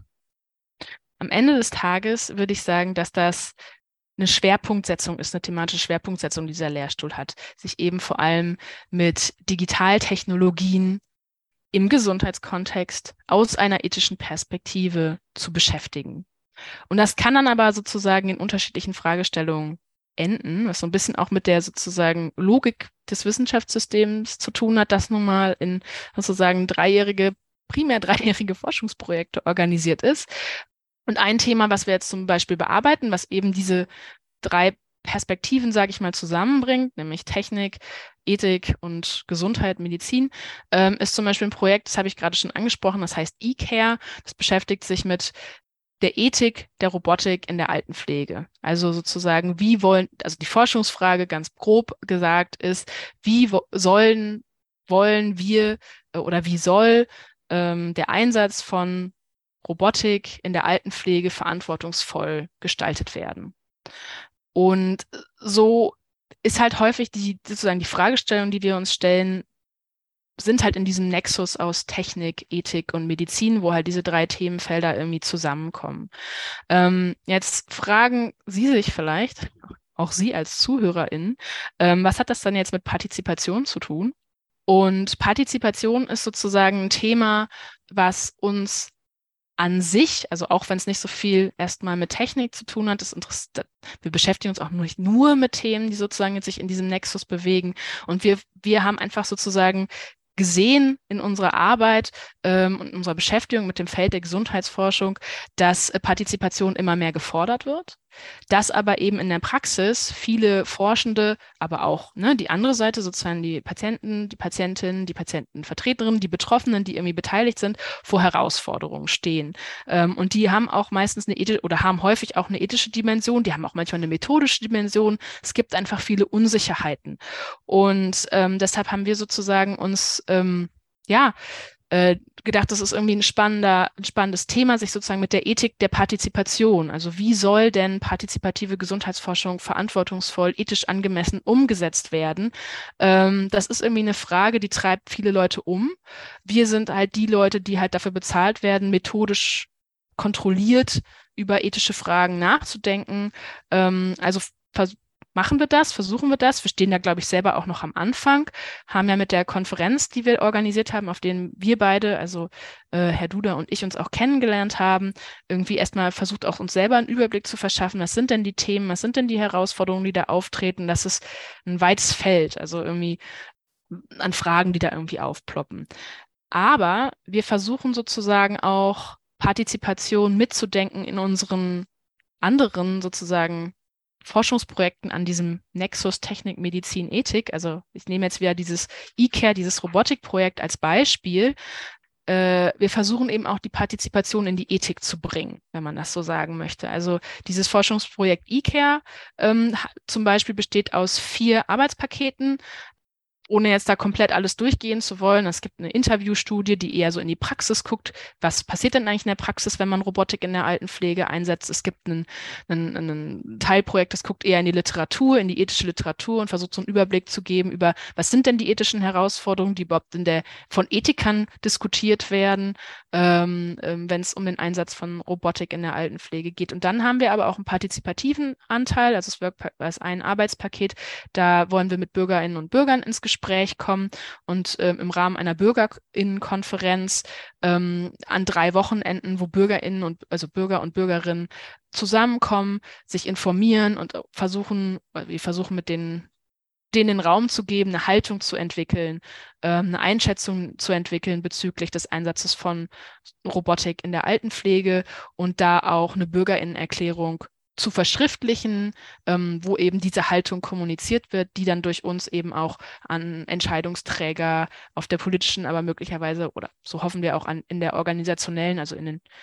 Am Ende des Tages würde ich sagen, dass das eine Schwerpunktsetzung ist, eine thematische Schwerpunktsetzung, die dieser Lehrstuhl hat, sich eben vor allem mit Digitaltechnologien im Gesundheitskontext aus einer ethischen Perspektive zu beschäftigen. Und das kann dann aber sozusagen in unterschiedlichen Fragestellungen enden, was so ein bisschen auch mit der sozusagen Logik des Wissenschaftssystems zu tun hat, das nun mal in sozusagen primär dreijährige Forschungsprojekte organisiert ist. Und ein Thema, was wir jetzt zum Beispiel bearbeiten, was eben diese drei Perspektiven, sage ich mal, zusammenbringt, nämlich Technik, Ethik und Gesundheit, Medizin, ist zum Beispiel ein Projekt, das habe ich gerade schon angesprochen, das heißt eCare. Das beschäftigt sich mit der Ethik der Robotik in der Altenpflege. Also sozusagen, also die Forschungsfrage ganz grob gesagt ist, wie wollen wir oder wie soll der Einsatz von Robotik in der Altenpflege verantwortungsvoll gestaltet werden. Und so ist halt häufig sozusagen die Fragestellung, die wir uns stellen, sind halt in diesem Nexus aus Technik, Ethik und Medizin, wo halt diese drei Themenfelder irgendwie zusammenkommen. Jetzt fragen Sie sich vielleicht, auch Sie als ZuhörerInnen, was hat das dann jetzt mit Partizipation zu tun? Und Partizipation ist sozusagen ein Thema, was uns an sich, also auch wenn es nicht so viel erstmal mit Technik zu tun hat, wir beschäftigen uns auch nicht nur mit Themen, die sozusagen jetzt sich in diesem Nexus bewegen. Und wir haben einfach sozusagen gesehen in unserer Arbeit und in unserer Beschäftigung mit dem Feld der Gesundheitsforschung, dass Partizipation immer mehr gefordert wird. Dass aber eben in der Praxis viele Forschende, aber auch die andere Seite, sozusagen die Patienten, die Patientinnen, die Patientenvertreterinnen, die Betroffenen, die irgendwie beteiligt sind, vor Herausforderungen stehen. Und die haben auch meistens haben häufig auch eine ethische Dimension, die haben auch manchmal eine methodische Dimension. Es gibt einfach viele Unsicherheiten. Und deshalb haben wir sozusagen uns gedacht, das ist irgendwie ein spannendes Thema, sich sozusagen mit der Ethik der Partizipation, also wie soll denn partizipative Gesundheitsforschung verantwortungsvoll, ethisch angemessen umgesetzt werden? Das ist irgendwie eine Frage, die treibt viele Leute um. Wir sind halt die Leute, die halt dafür bezahlt werden, methodisch kontrolliert über ethische Fragen nachzudenken. Also versuchen wir das. Wir stehen da, glaube ich, selber auch noch am Anfang, haben ja mit der Konferenz, die wir organisiert haben, auf denen wir beide, also Herr Duda und ich, uns auch kennengelernt haben, irgendwie erstmal versucht, auch uns selber einen Überblick zu verschaffen, was sind denn die Themen, was sind denn die Herausforderungen, die da auftreten. Das ist ein weites Feld, also irgendwie an Fragen, die da irgendwie aufploppen. Aber wir versuchen sozusagen auch Partizipation mitzudenken in unseren anderen sozusagen Forschungsprojekten an diesem Nexus Technik, Medizin, Ethik. Also ich nehme jetzt wieder dieses eCare, dieses Robotikprojekt als Beispiel. Wir versuchen eben auch die Partizipation in die Ethik zu bringen, wenn man das so sagen möchte. Also dieses Forschungsprojekt eCare zum Beispiel besteht aus 4 Arbeitspaketen, ohne jetzt da komplett alles durchgehen zu wollen. Es gibt eine Interviewstudie, die eher so in die Praxis guckt. Was passiert denn eigentlich in der Praxis, wenn man Robotik in der Altenpflege einsetzt? Es gibt ein Teilprojekt, das guckt eher in die Literatur, in die ethische Literatur und versucht so einen Überblick zu geben über, was sind denn die ethischen Herausforderungen, die überhaupt von Ethikern diskutiert werden, wenn es um den Einsatz von Robotik in der Altenpflege geht. Und dann haben wir aber auch einen partizipativen Anteil, also es ist ein Arbeitspaket, da wollen wir mit Bürgerinnen und Bürgern ins Gespräch kommen und im Rahmen einer Bürgerinnenkonferenz an 3 Wochenenden, wo Bürger und Bürgerinnen zusammenkommen, sich informieren und wir versuchen mit denen den Raum zu geben, eine Haltung zu entwickeln, eine Einschätzung zu entwickeln bezüglich des Einsatzes von Robotik in der Altenpflege und da auch eine Bürgerinnenerklärung zu verschriftlichen, wo eben diese Haltung kommuniziert wird, die dann durch uns eben auch an Entscheidungsträger auf der politischen, aber möglicherweise, oder so hoffen wir auch in der organisationellen, also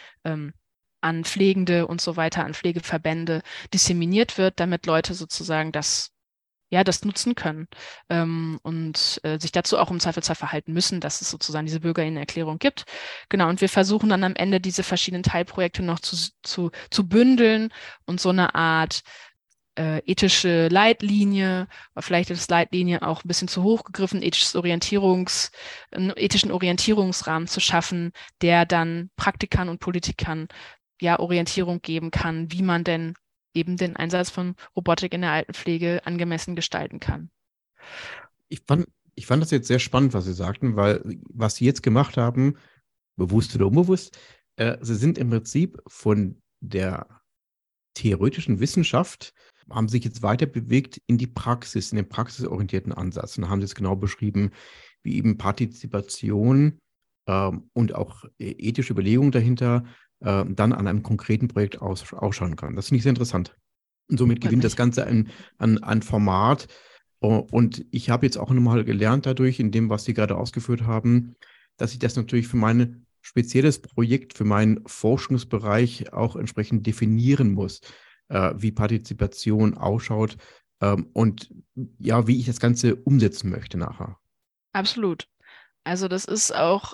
an Pflegende und so weiter, an Pflegeverbände disseminiert wird, damit Leute sozusagen das nutzen können und sich dazu auch im Zweifelsfall verhalten müssen, dass es sozusagen diese Bürgerinnenerklärung gibt. Genau, und wir versuchen dann am Ende diese verschiedenen Teilprojekte noch zu bündeln und so eine Art ethische Leitlinie, oder vielleicht ist Leitlinie auch ein bisschen zu hoch gegriffen, einen ethischen Orientierungsrahmen zu schaffen, der dann Praktikern und Politikern Orientierung geben kann, wie man denn eben den Einsatz von Robotik in der Altenpflege angemessen gestalten kann. Ich fand das jetzt sehr spannend, was Sie sagten, weil was Sie jetzt gemacht haben, bewusst oder unbewusst, Sie sind im Prinzip von der theoretischen Wissenschaft, haben sich jetzt weiter bewegt in die Praxis, in den praxisorientierten Ansatz. Und haben Sie es genau beschrieben, wie eben Partizipation und auch ethische Überlegungen dahinter dann an einem konkreten Projekt ausschauen kann. Das finde ich sehr interessant. Und somit gewinnt das Ganze an Format. Und ich habe jetzt auch nochmal gelernt dadurch, in dem, was Sie gerade ausgeführt haben, dass ich das natürlich für mein spezielles Projekt, für meinen Forschungsbereich auch entsprechend definieren muss, wie Partizipation ausschaut und wie ich das Ganze umsetzen möchte nachher. Absolut. Also das ist auch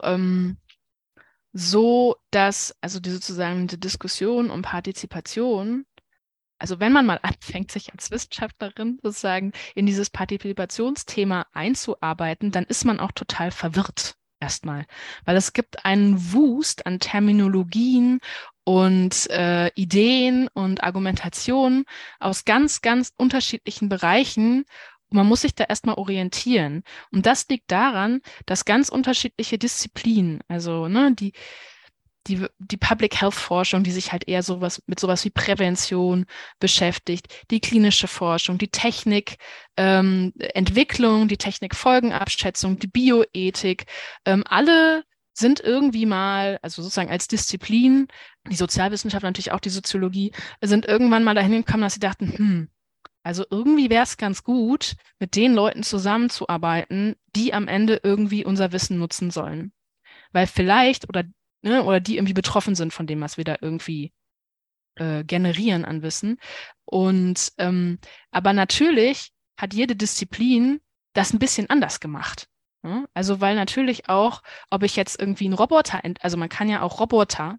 so, dass die Diskussion um Partizipation, also wenn man mal anfängt, sich als Wissenschaftlerin sozusagen in dieses Partizipationsthema einzuarbeiten, dann ist man auch total verwirrt erstmal, weil es gibt einen Wust an Terminologien und Ideen und Argumentationen aus ganz, ganz unterschiedlichen Bereichen. Man muss sich da erstmal orientieren. Und das liegt daran, dass ganz unterschiedliche Disziplinen, also die Public Health Forschung, die sich halt eher mit sowas wie Prävention beschäftigt, die klinische Forschung, die Technik, Entwicklung, die Technikfolgenabschätzung, die Bioethik, alle sind irgendwie mal, also sozusagen als Disziplin, die Sozialwissenschaftler, natürlich auch die Soziologie, sind irgendwann mal dahin gekommen, dass sie dachten, also irgendwie wäre es ganz gut, mit den Leuten zusammenzuarbeiten, die am Ende irgendwie unser Wissen nutzen sollen. Weil vielleicht oder die irgendwie betroffen sind von dem, was wir da irgendwie generieren an Wissen. Und aber natürlich hat jede Disziplin das ein bisschen anders gemacht. Ne? Also weil natürlich auch, ob ich jetzt irgendwie einen Roboter, also man kann ja auch Roboter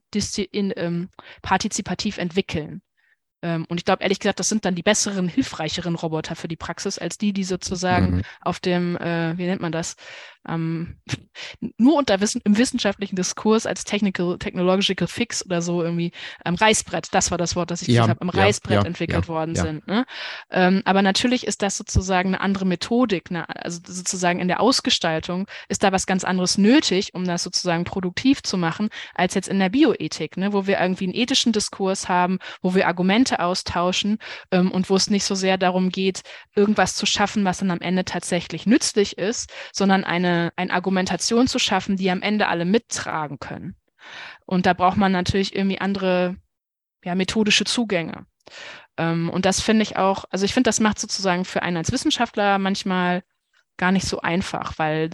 partizipativ entwickeln. Und ich glaube, ehrlich gesagt, das sind dann die besseren, hilfreicheren Roboter für die Praxis, als die sozusagen Mhm. auf dem, wie nennt man das, ähm, nur im wissenschaftlichen Diskurs als Technological Fix oder so irgendwie am Reißbrett, das war das Wort, das ich gesucht Ja, habe, am ja, Reißbrett ja, entwickelt ja, worden ja. sind. Ne? Aber natürlich ist das sozusagen eine andere Methodik, ne? Also sozusagen in der Ausgestaltung ist da was ganz anderes nötig, um das sozusagen produktiv zu machen, als jetzt in der Bioethik, ne? Wo wir irgendwie einen ethischen Diskurs haben, wo wir Argumente austauschen und wo es nicht so sehr darum geht, irgendwas zu schaffen, was dann am Ende tatsächlich nützlich ist, sondern eine Argumentation zu schaffen, die am Ende alle mittragen können. Und da braucht man natürlich irgendwie andere, ja, methodische Zugänge. Und das finde ich auch, also ich finde, das macht sozusagen für einen als Wissenschaftler manchmal gar nicht so einfach, weil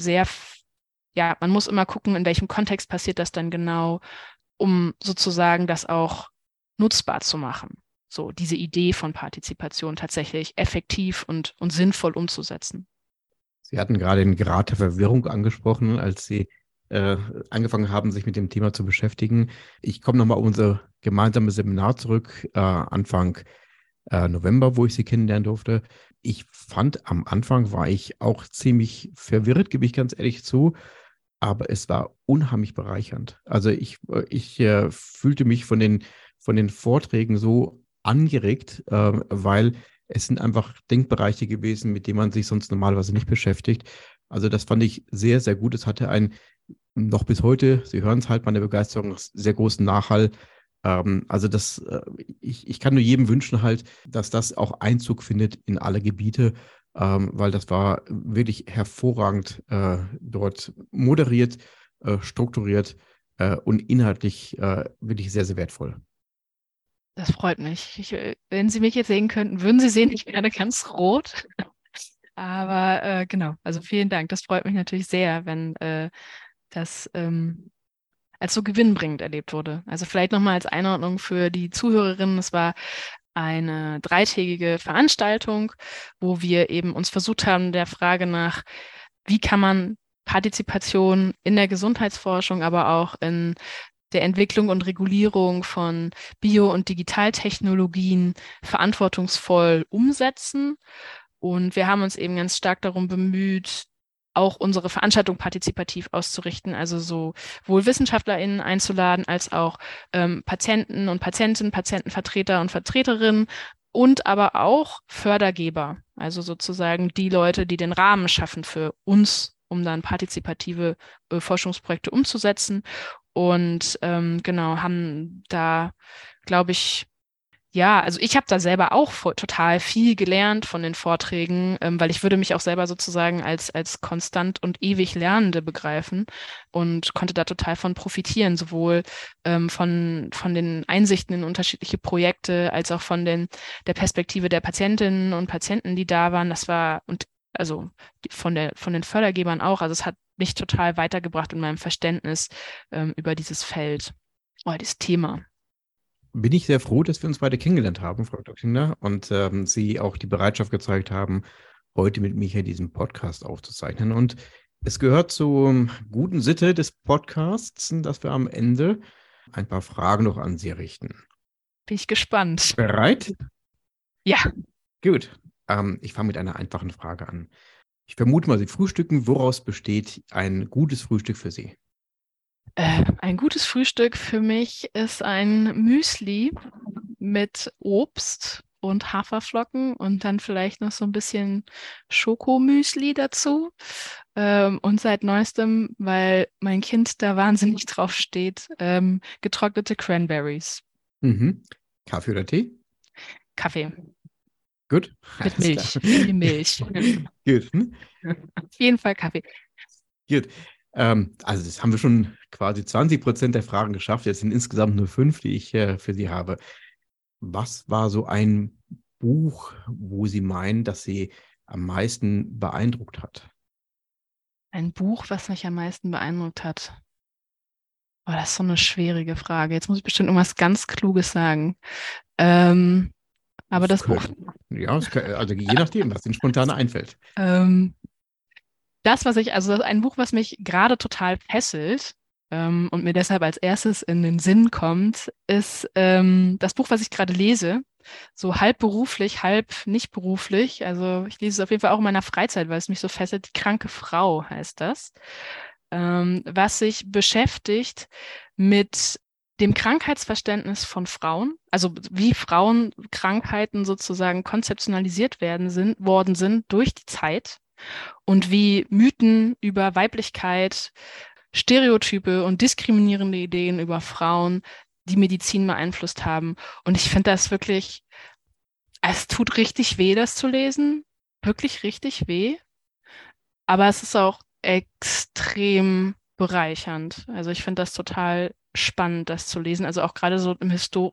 ja, man muss immer gucken, in welchem Kontext passiert das dann genau, um sozusagen das auch nutzbar zu machen. So diese Idee von Partizipation tatsächlich effektiv und sinnvoll umzusetzen. Sie hatten gerade den Grad der Verwirrung angesprochen, als Sie angefangen haben, sich mit dem Thema zu beschäftigen. Ich komme nochmal auf unser gemeinsames Seminar zurück, Anfang November, wo ich Sie kennenlernen durfte. Ich fand, am Anfang war ich auch ziemlich verwirrt, gebe ich ganz ehrlich zu, aber es war unheimlich bereichernd. Also ich fühlte mich von den Vorträgen so angeregt, weil es sind einfach Denkbereiche gewesen, mit denen man sich sonst normalerweise nicht beschäftigt. Also das fand ich sehr, sehr gut. Es hatte einen noch bis heute, Sie hören es halt, meine Begeisterung, sehr großen Nachhall. Also ich kann nur jedem wünschen halt, dass das auch Einzug findet in alle Gebiete, weil das war wirklich hervorragend dort moderiert, strukturiert und inhaltlich wirklich sehr, sehr wertvoll. Das freut mich. Wenn Sie mich jetzt sehen könnten, würden Sie sehen, ich werde ganz rot. Aber genau, also vielen Dank. Das freut mich natürlich sehr, wenn das als so gewinnbringend erlebt wurde. Also vielleicht nochmal als Einordnung für die Zuhörerinnen. Es war eine dreitägige Veranstaltung, wo wir eben uns versucht haben, der Frage nach, wie kann man Partizipation in der Gesundheitsforschung, aber auch in der Entwicklung und Regulierung von Bio- und Digitaltechnologien verantwortungsvoll umsetzen. Und wir haben uns eben ganz stark darum bemüht, auch unsere Veranstaltung partizipativ auszurichten, also sowohl WissenschaftlerInnen einzuladen, als auch Patienten und Patientinnen, Patientenvertreter und Vertreterinnen und aber auch Fördergeber, also sozusagen die Leute, die den Rahmen schaffen für uns, um dann partizipative Forschungsprojekte umzusetzen. Und genau, haben da, glaube ich, ja, also ich habe da selber auch total viel gelernt von den Vorträgen, weil ich würde mich auch selber sozusagen als konstant und ewig Lernende begreifen und konnte da total von profitieren, sowohl von den Einsichten in unterschiedliche Projekte, als auch der Perspektive der Patientinnen und Patienten, die da waren. Das war, und also von den Fördergebern auch. Also es hat mich total weitergebracht in meinem Verständnis über dieses Feld oder dieses Thema. Bin ich sehr froh, dass wir uns beide kennengelernt haben, Frau Dr. Kinder, und Sie auch die Bereitschaft gezeigt haben, heute mit mir hier diesen Podcast aufzuzeichnen. Und es gehört zur guten Sitte des Podcasts, dass wir am Ende ein paar Fragen noch an Sie richten. Bin ich gespannt. Bereit? Ja, Gut. Ich fange mit einer einfachen Frage an. Ich vermute mal, Sie frühstücken. Woraus besteht ein gutes Frühstück für Sie? ein gutes Frühstück für mich ist ein Müsli mit Obst und Haferflocken und dann vielleicht noch so ein bisschen Schokomüsli dazu. Und seit neuestem, weil mein Kind da wahnsinnig drauf steht, getrocknete Cranberries. Mhm. Kaffee oder Tee? Kaffee Gut, mit alles klar. Milch, viel Milch. Gut. Hm? Auf jeden Fall Kaffee. Gut. Also das haben wir schon quasi 20% der Fragen geschafft. Jetzt sind insgesamt nur 5, die ich für Sie habe. Was war so ein Buch, wo Sie meinen, dass Sie am meisten beeindruckt hat? Ein Buch, was mich am meisten beeindruckt hat. Oh, das ist so eine schwierige Frage. Jetzt muss ich bestimmt irgendwas ganz Kluges sagen. Ähm, aber Es das Buch, ja, also je nachdem, was Ihnen spontan einfällt. ähm, also ein Buch, was mich gerade total fesselt, und mir deshalb als erstes in den Sinn kommt, ist das Buch, was ich gerade lese. So halb beruflich, halb nicht beruflich. Also ich lese es auf jeden Fall auch in meiner Freizeit, weil es mich so fesselt. Die kranke Frau heißt das, was sich beschäftigt mit dem Krankheitsverständnis von Frauen, also wie Frauenkrankheiten sozusagen konzeptionalisiert worden sind durch die Zeit und wie Mythen über Weiblichkeit, Stereotype und diskriminierende Ideen über Frauen die Medizin beeinflusst haben. Und ich finde das wirklich, es tut richtig weh, das zu lesen. Wirklich richtig weh. Aber es ist auch extrem bereichernd. Also ich finde das total spannend, das zu lesen. Also auch gerade so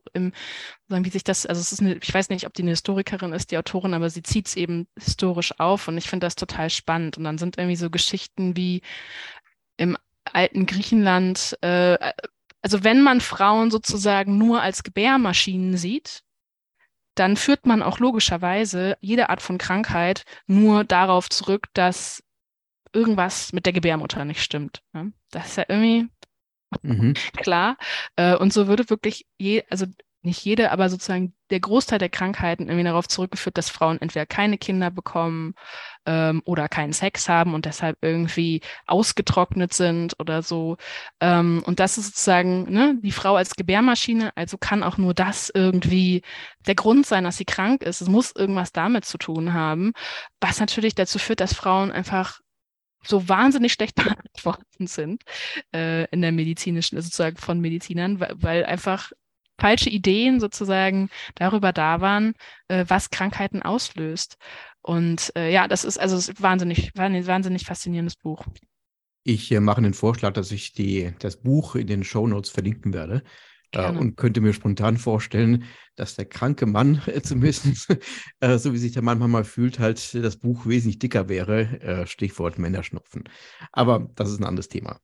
sagen, wie sich das, also es ist ich weiß nicht, ob die eine Historikerin ist, die Autorin, aber sie zieht es eben historisch auf und ich finde das total spannend. Und dann sind irgendwie so Geschichten wie im alten Griechenland, also wenn man Frauen sozusagen nur als Gebärmaschinen sieht, dann führt man auch logischerweise jede Art von Krankheit nur darauf zurück, dass irgendwas mit der Gebärmutter nicht stimmt. Ne? Das ist ja irgendwie Mhm. klar. Und so würde wirklich also nicht jede, aber sozusagen der Großteil der Krankheiten irgendwie darauf zurückgeführt, dass Frauen entweder keine Kinder bekommen oder keinen Sex haben und deshalb irgendwie ausgetrocknet sind oder so. Und das ist sozusagen, ne, die Frau als Gebärmaschine, also kann auch nur das irgendwie der Grund sein, dass sie krank ist. Es muss irgendwas damit zu tun haben, was natürlich dazu führt, dass Frauen einfach so wahnsinnig schlecht behandelt worden sind in der medizinischen, also sozusagen von Medizinern, weil einfach falsche Ideen sozusagen darüber da waren, was Krankheiten auslöst. Und ja, das ist also es ist wahnsinnig faszinierendes Buch. Ich mache einen Vorschlag, dass ich das Buch in den Shownotes verlinken werde Gerne. und könnte mir spontan vorstellen, dass der kranke Mann zumindest, so wie sich der Mann manchmal fühlt, halt das Buch wesentlich dicker wäre. Stichwort Männerschnupfen. Aber das ist ein anderes Thema.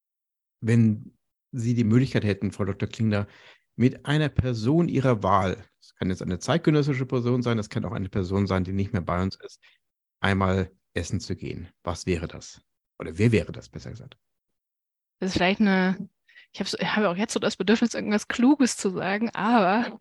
Wenn Sie die Möglichkeit hätten, Frau Dr. Klingler, mit einer Person Ihrer Wahl, das kann jetzt eine zeitgenössische Person sein, das kann auch eine Person sein, die nicht mehr bei uns ist, einmal essen zu gehen. Was wäre das? Oder wer wäre das, besser gesagt? Das ist vielleicht ich habe auch jetzt so das Bedürfnis, irgendwas Kluges zu sagen, aber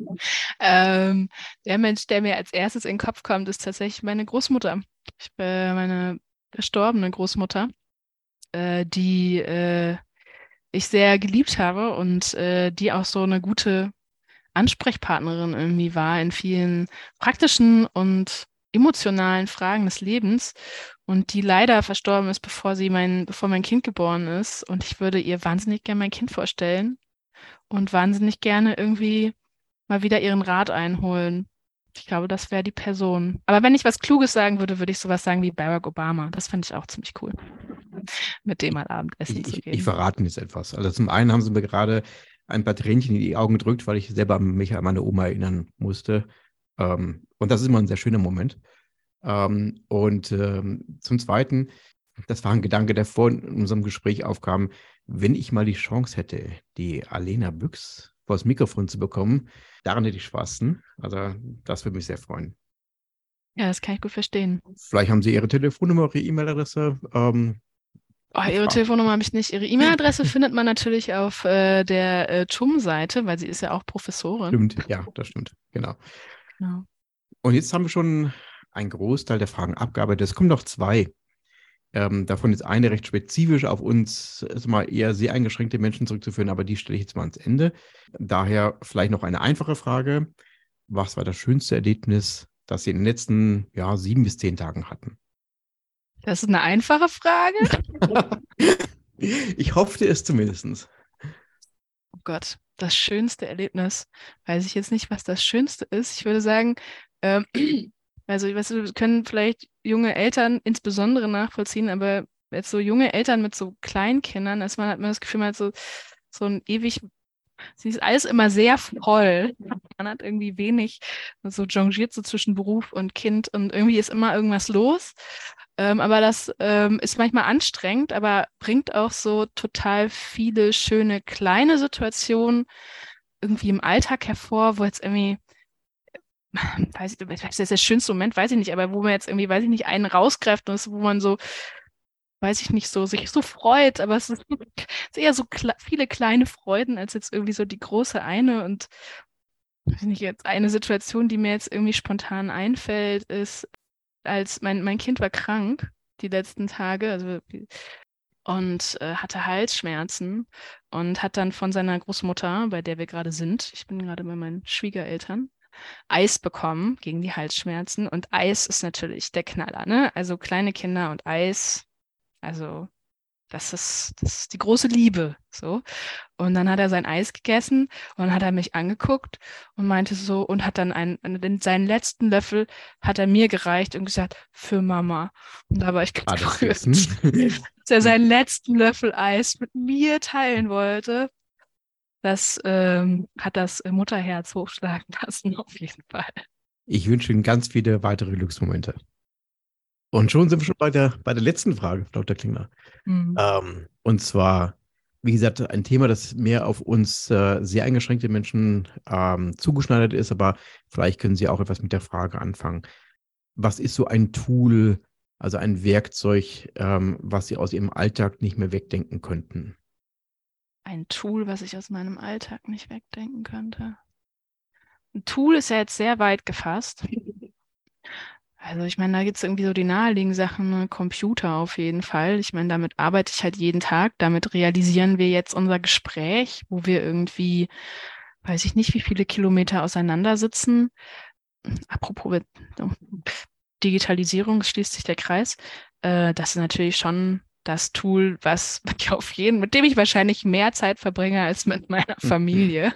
der Mensch, der mir als erstes in den Kopf kommt, ist tatsächlich meine Großmutter. Meine verstorbene Großmutter, die ich sehr geliebt habe und die auch so eine gute Ansprechpartnerin irgendwie war in vielen praktischen und emotionalen Fragen des Lebens und die leider verstorben ist, bevor mein Kind geboren ist. Und ich würde ihr wahnsinnig gerne mein Kind vorstellen und wahnsinnig gerne irgendwie mal wieder ihren Rat einholen. Ich glaube, das wäre die Person. Aber wenn ich was Kluges sagen würde, würde ich sowas sagen wie Barack Obama. Das fände ich auch ziemlich cool, mit dem mal Abendessen zu Ich gehen. verrate jetzt etwas. Also zum einen haben Sie mir gerade ein paar Tränchen in die Augen gedrückt, weil ich selber mich an meine Oma erinnern musste. Und das ist immer ein sehr schöner Moment. Zum Zweiten, das war ein Gedanke, der vor in unserem Gespräch aufkam, wenn ich mal die Chance hätte, die Alena Büchs vor das Mikrofon zu bekommen, daran hätte ich Spaß. Also das würde mich sehr freuen. Ja, das kann ich gut verstehen. Vielleicht haben Sie Ihre Telefonnummer, Ihre E-Mail-Adresse. Oh, ihre Telefonnummer habe ich nicht. Ihre E-Mail-Adresse findet man natürlich auf der TUM-Seite, weil sie ist ja auch Professorin. Stimmt, ja, das stimmt, genau. Genau. Und jetzt haben wir schon einen Großteil der Fragen abgearbeitet. Es kommen noch zwei. Davon ist eine recht spezifisch auf uns, mal eher sehr eingeschränkte Menschen zurückzuführen, aber die stelle ich jetzt mal ans Ende. Daher vielleicht noch eine einfache Frage. Was war das schönste Erlebnis, das Sie in den letzten 7 bis 10 Tagen hatten? Das ist eine einfache Frage. Ich hoffte es zumindest. Oh Gott, das schönste Erlebnis. Weiß ich jetzt nicht, was das Schönste ist. Ich würde sagen, ähm, also, weißt du, können vielleicht junge Eltern insbesondere nachvollziehen, aber jetzt so junge Eltern mit so Kleinkindern, hat man das Gefühl, man hat so ein ewig, sie ist alles immer sehr voll. Man hat irgendwie wenig, so jongliert so zwischen Beruf und Kind und irgendwie ist immer irgendwas los. Aber das ist manchmal anstrengend, aber bringt auch so total viele schöne kleine Situationen irgendwie im Alltag hervor, wo jetzt irgendwie, weiß ich, das ist der schönste Moment, weiß ich nicht, aber wo man jetzt irgendwie, weiß ich nicht, einen rausgreift und wo man so, weiß ich nicht, so sich so freut, aber es ist eher so viele kleine Freuden als jetzt irgendwie so die große eine. Und weiß ich nicht, jetzt eine Situation, die mir jetzt irgendwie spontan einfällt, ist, als mein Kind war krank die letzten Tage, und hatte Halsschmerzen und hat dann von seiner Großmutter, bei der wir gerade sind, ich bin gerade bei meinen Schwiegereltern, Eis bekommen gegen die Halsschmerzen. Und Eis ist natürlich der Knaller, ne? Also kleine Kinder und Eis, also das ist die große Liebe, so. Und dann hat er sein Eis gegessen und dann hat er mich angeguckt und meinte so, und hat dann seinen letzten Löffel hat er mir gereicht und gesagt, für Mama. Und da war ich ganz berührt, dass er seinen letzten Löffel Eis mit mir teilen wollte. Das hat das Mutterherz hochschlagen lassen, auf jeden Fall. Ich wünsche Ihnen ganz viele weitere Glücksmomente. Und schon sind wir schon bei der letzten Frage, Frau Dr. Klingler. Und zwar, wie gesagt, ein Thema, das mehr auf uns sehr eingeschränkte Menschen zugeschneidert ist, aber vielleicht können Sie auch etwas mit der Frage anfangen. Was ist so ein Tool, also ein Werkzeug, was Sie aus Ihrem Alltag nicht mehr wegdenken könnten? Ein Tool, was ich aus meinem Alltag nicht wegdenken könnte. Ein Tool ist ja jetzt sehr weit gefasst. Also ich meine, da gibt es irgendwie so die naheliegenden Sachen, ne? Computer auf jeden Fall. Ich meine, damit arbeite ich halt jeden Tag. Damit realisieren wir jetzt unser Gespräch, wo wir irgendwie, weiß ich nicht, wie viele Kilometer auseinander sitzen. Apropos Digitalisierung, schließt sich der Kreis. Das ist natürlich schon das Tool, mit dem ich wahrscheinlich mehr Zeit verbringe als mit meiner Familie.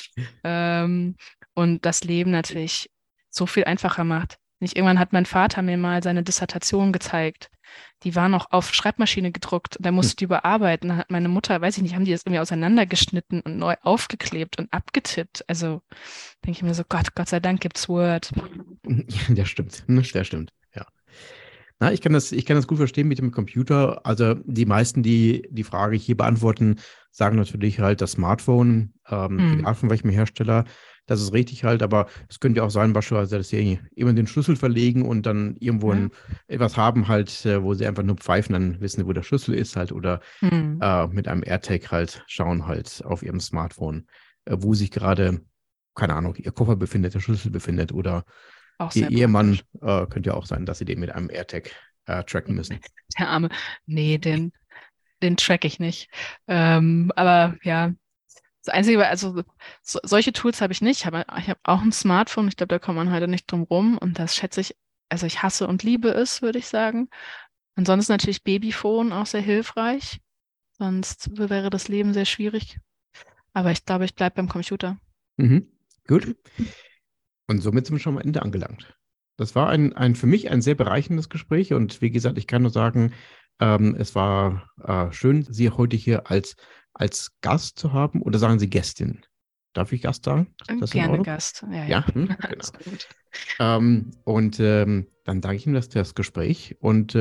Und das Leben natürlich so viel einfacher macht. Irgendwann hat mein Vater mir mal seine Dissertation gezeigt. Die war noch auf Schreibmaschine gedruckt und er musste die überarbeiten. Dann hat meine Mutter, weiß ich nicht, haben die das irgendwie auseinandergeschnitten und neu aufgeklebt und abgetippt. Also denke ich mir so, Gott sei Dank gibt's Word. Das stimmt, ja. Na, ich kann das gut verstehen mit dem Computer. Also die meisten, die die Frage hier beantworten, sagen natürlich halt das Smartphone, egal von welchem Hersteller. Das ist richtig halt, aber es könnte ja auch sein, beispielsweise, dass sie immer den Schlüssel verlegen und dann irgendwo etwas haben halt, wo sie einfach nur pfeifen, dann wissen sie, wo der Schlüssel ist halt, oder mit einem AirTag halt schauen halt auf ihrem Smartphone, wo sich gerade, keine Ahnung, ihr Koffer befindet, der Schlüssel befindet, oder ihr Ehemann, könnte ja auch sein, dass sie den mit einem AirTag tracken müssen. Der Arme, nee, den track ich nicht. Aber ja, das Einzige, also solche Tools habe ich nicht. Ich habe auch ein Smartphone. Ich glaube, da kommt man heute nicht drum rum. Und das schätze ich, also ich hasse und liebe es, würde ich sagen. Ansonsten natürlich Babyphone auch sehr hilfreich. Sonst wäre das Leben sehr schwierig. Aber ich glaube, ich bleibe beim Computer. Gut. Und somit sind wir schon am Ende angelangt. Das war für mich ein sehr bereicherndes Gespräch. Und wie gesagt, ich kann nur sagen, es war schön, Sie heute hier als Gast zu haben. Oder sagen Sie Gästin? Darf ich Gast sagen? Gerne Gast. Ja. Genau. Gut. Und dann danke ich Ihnen das Gespräch und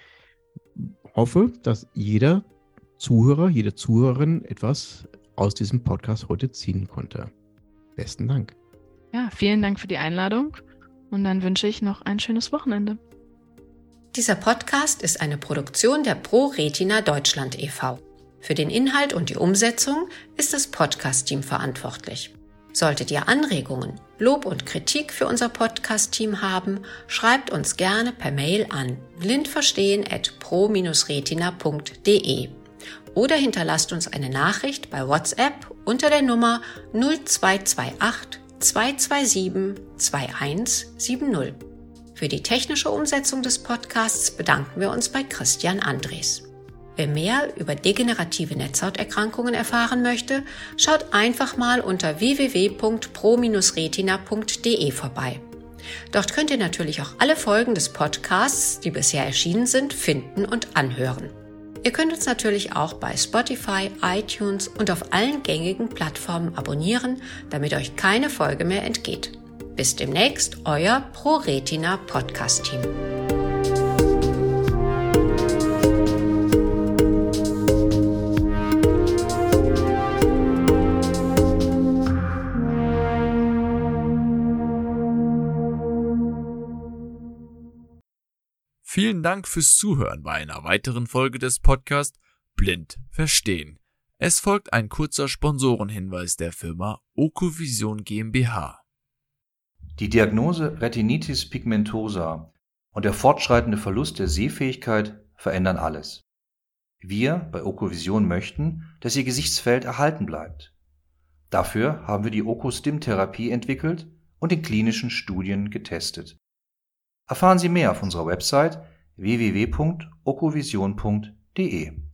hoffe, dass jeder Zuhörer, jede Zuhörerin etwas aus diesem Podcast heute ziehen konnte. Besten Dank. Ja, vielen Dank für die Einladung und dann wünsche ich noch ein schönes Wochenende. Dieser Podcast ist eine Produktion der ProRetina Deutschland e.V. Für den Inhalt und die Umsetzung ist das Podcast-Team verantwortlich. Solltet ihr Anregungen, Lob und Kritik für unser Podcast-Team haben, schreibt uns gerne per Mail an blindverstehen@pro-retina.de oder hinterlasst uns eine Nachricht bei WhatsApp unter der Nummer 0228 227 2170. Für die technische Umsetzung des Podcasts bedanken wir uns bei Christian Andres. Wer mehr über degenerative Netzhauterkrankungen erfahren möchte, schaut einfach mal unter www.pro-retina.de vorbei. Dort könnt ihr natürlich auch alle Folgen des Podcasts, die bisher erschienen sind, finden und anhören. Ihr könnt uns natürlich auch bei Spotify, iTunes und auf allen gängigen Plattformen abonnieren, damit euch keine Folge mehr entgeht. Bis demnächst, euer ProRetina Podcast-Team. Vielen Dank fürs Zuhören bei einer weiteren Folge des Podcasts Blind Verstehen. Es folgt ein kurzer Sponsorenhinweis der Firma Okovision GmbH. Die Diagnose Retinitis pigmentosa und der fortschreitende Verlust der Sehfähigkeit verändern alles. Wir bei Okovision möchten, dass Ihr Gesichtsfeld erhalten bleibt. Dafür haben wir die Okostim-Therapie entwickelt und in klinischen Studien getestet. Erfahren Sie mehr auf unserer Website www.okovision.de.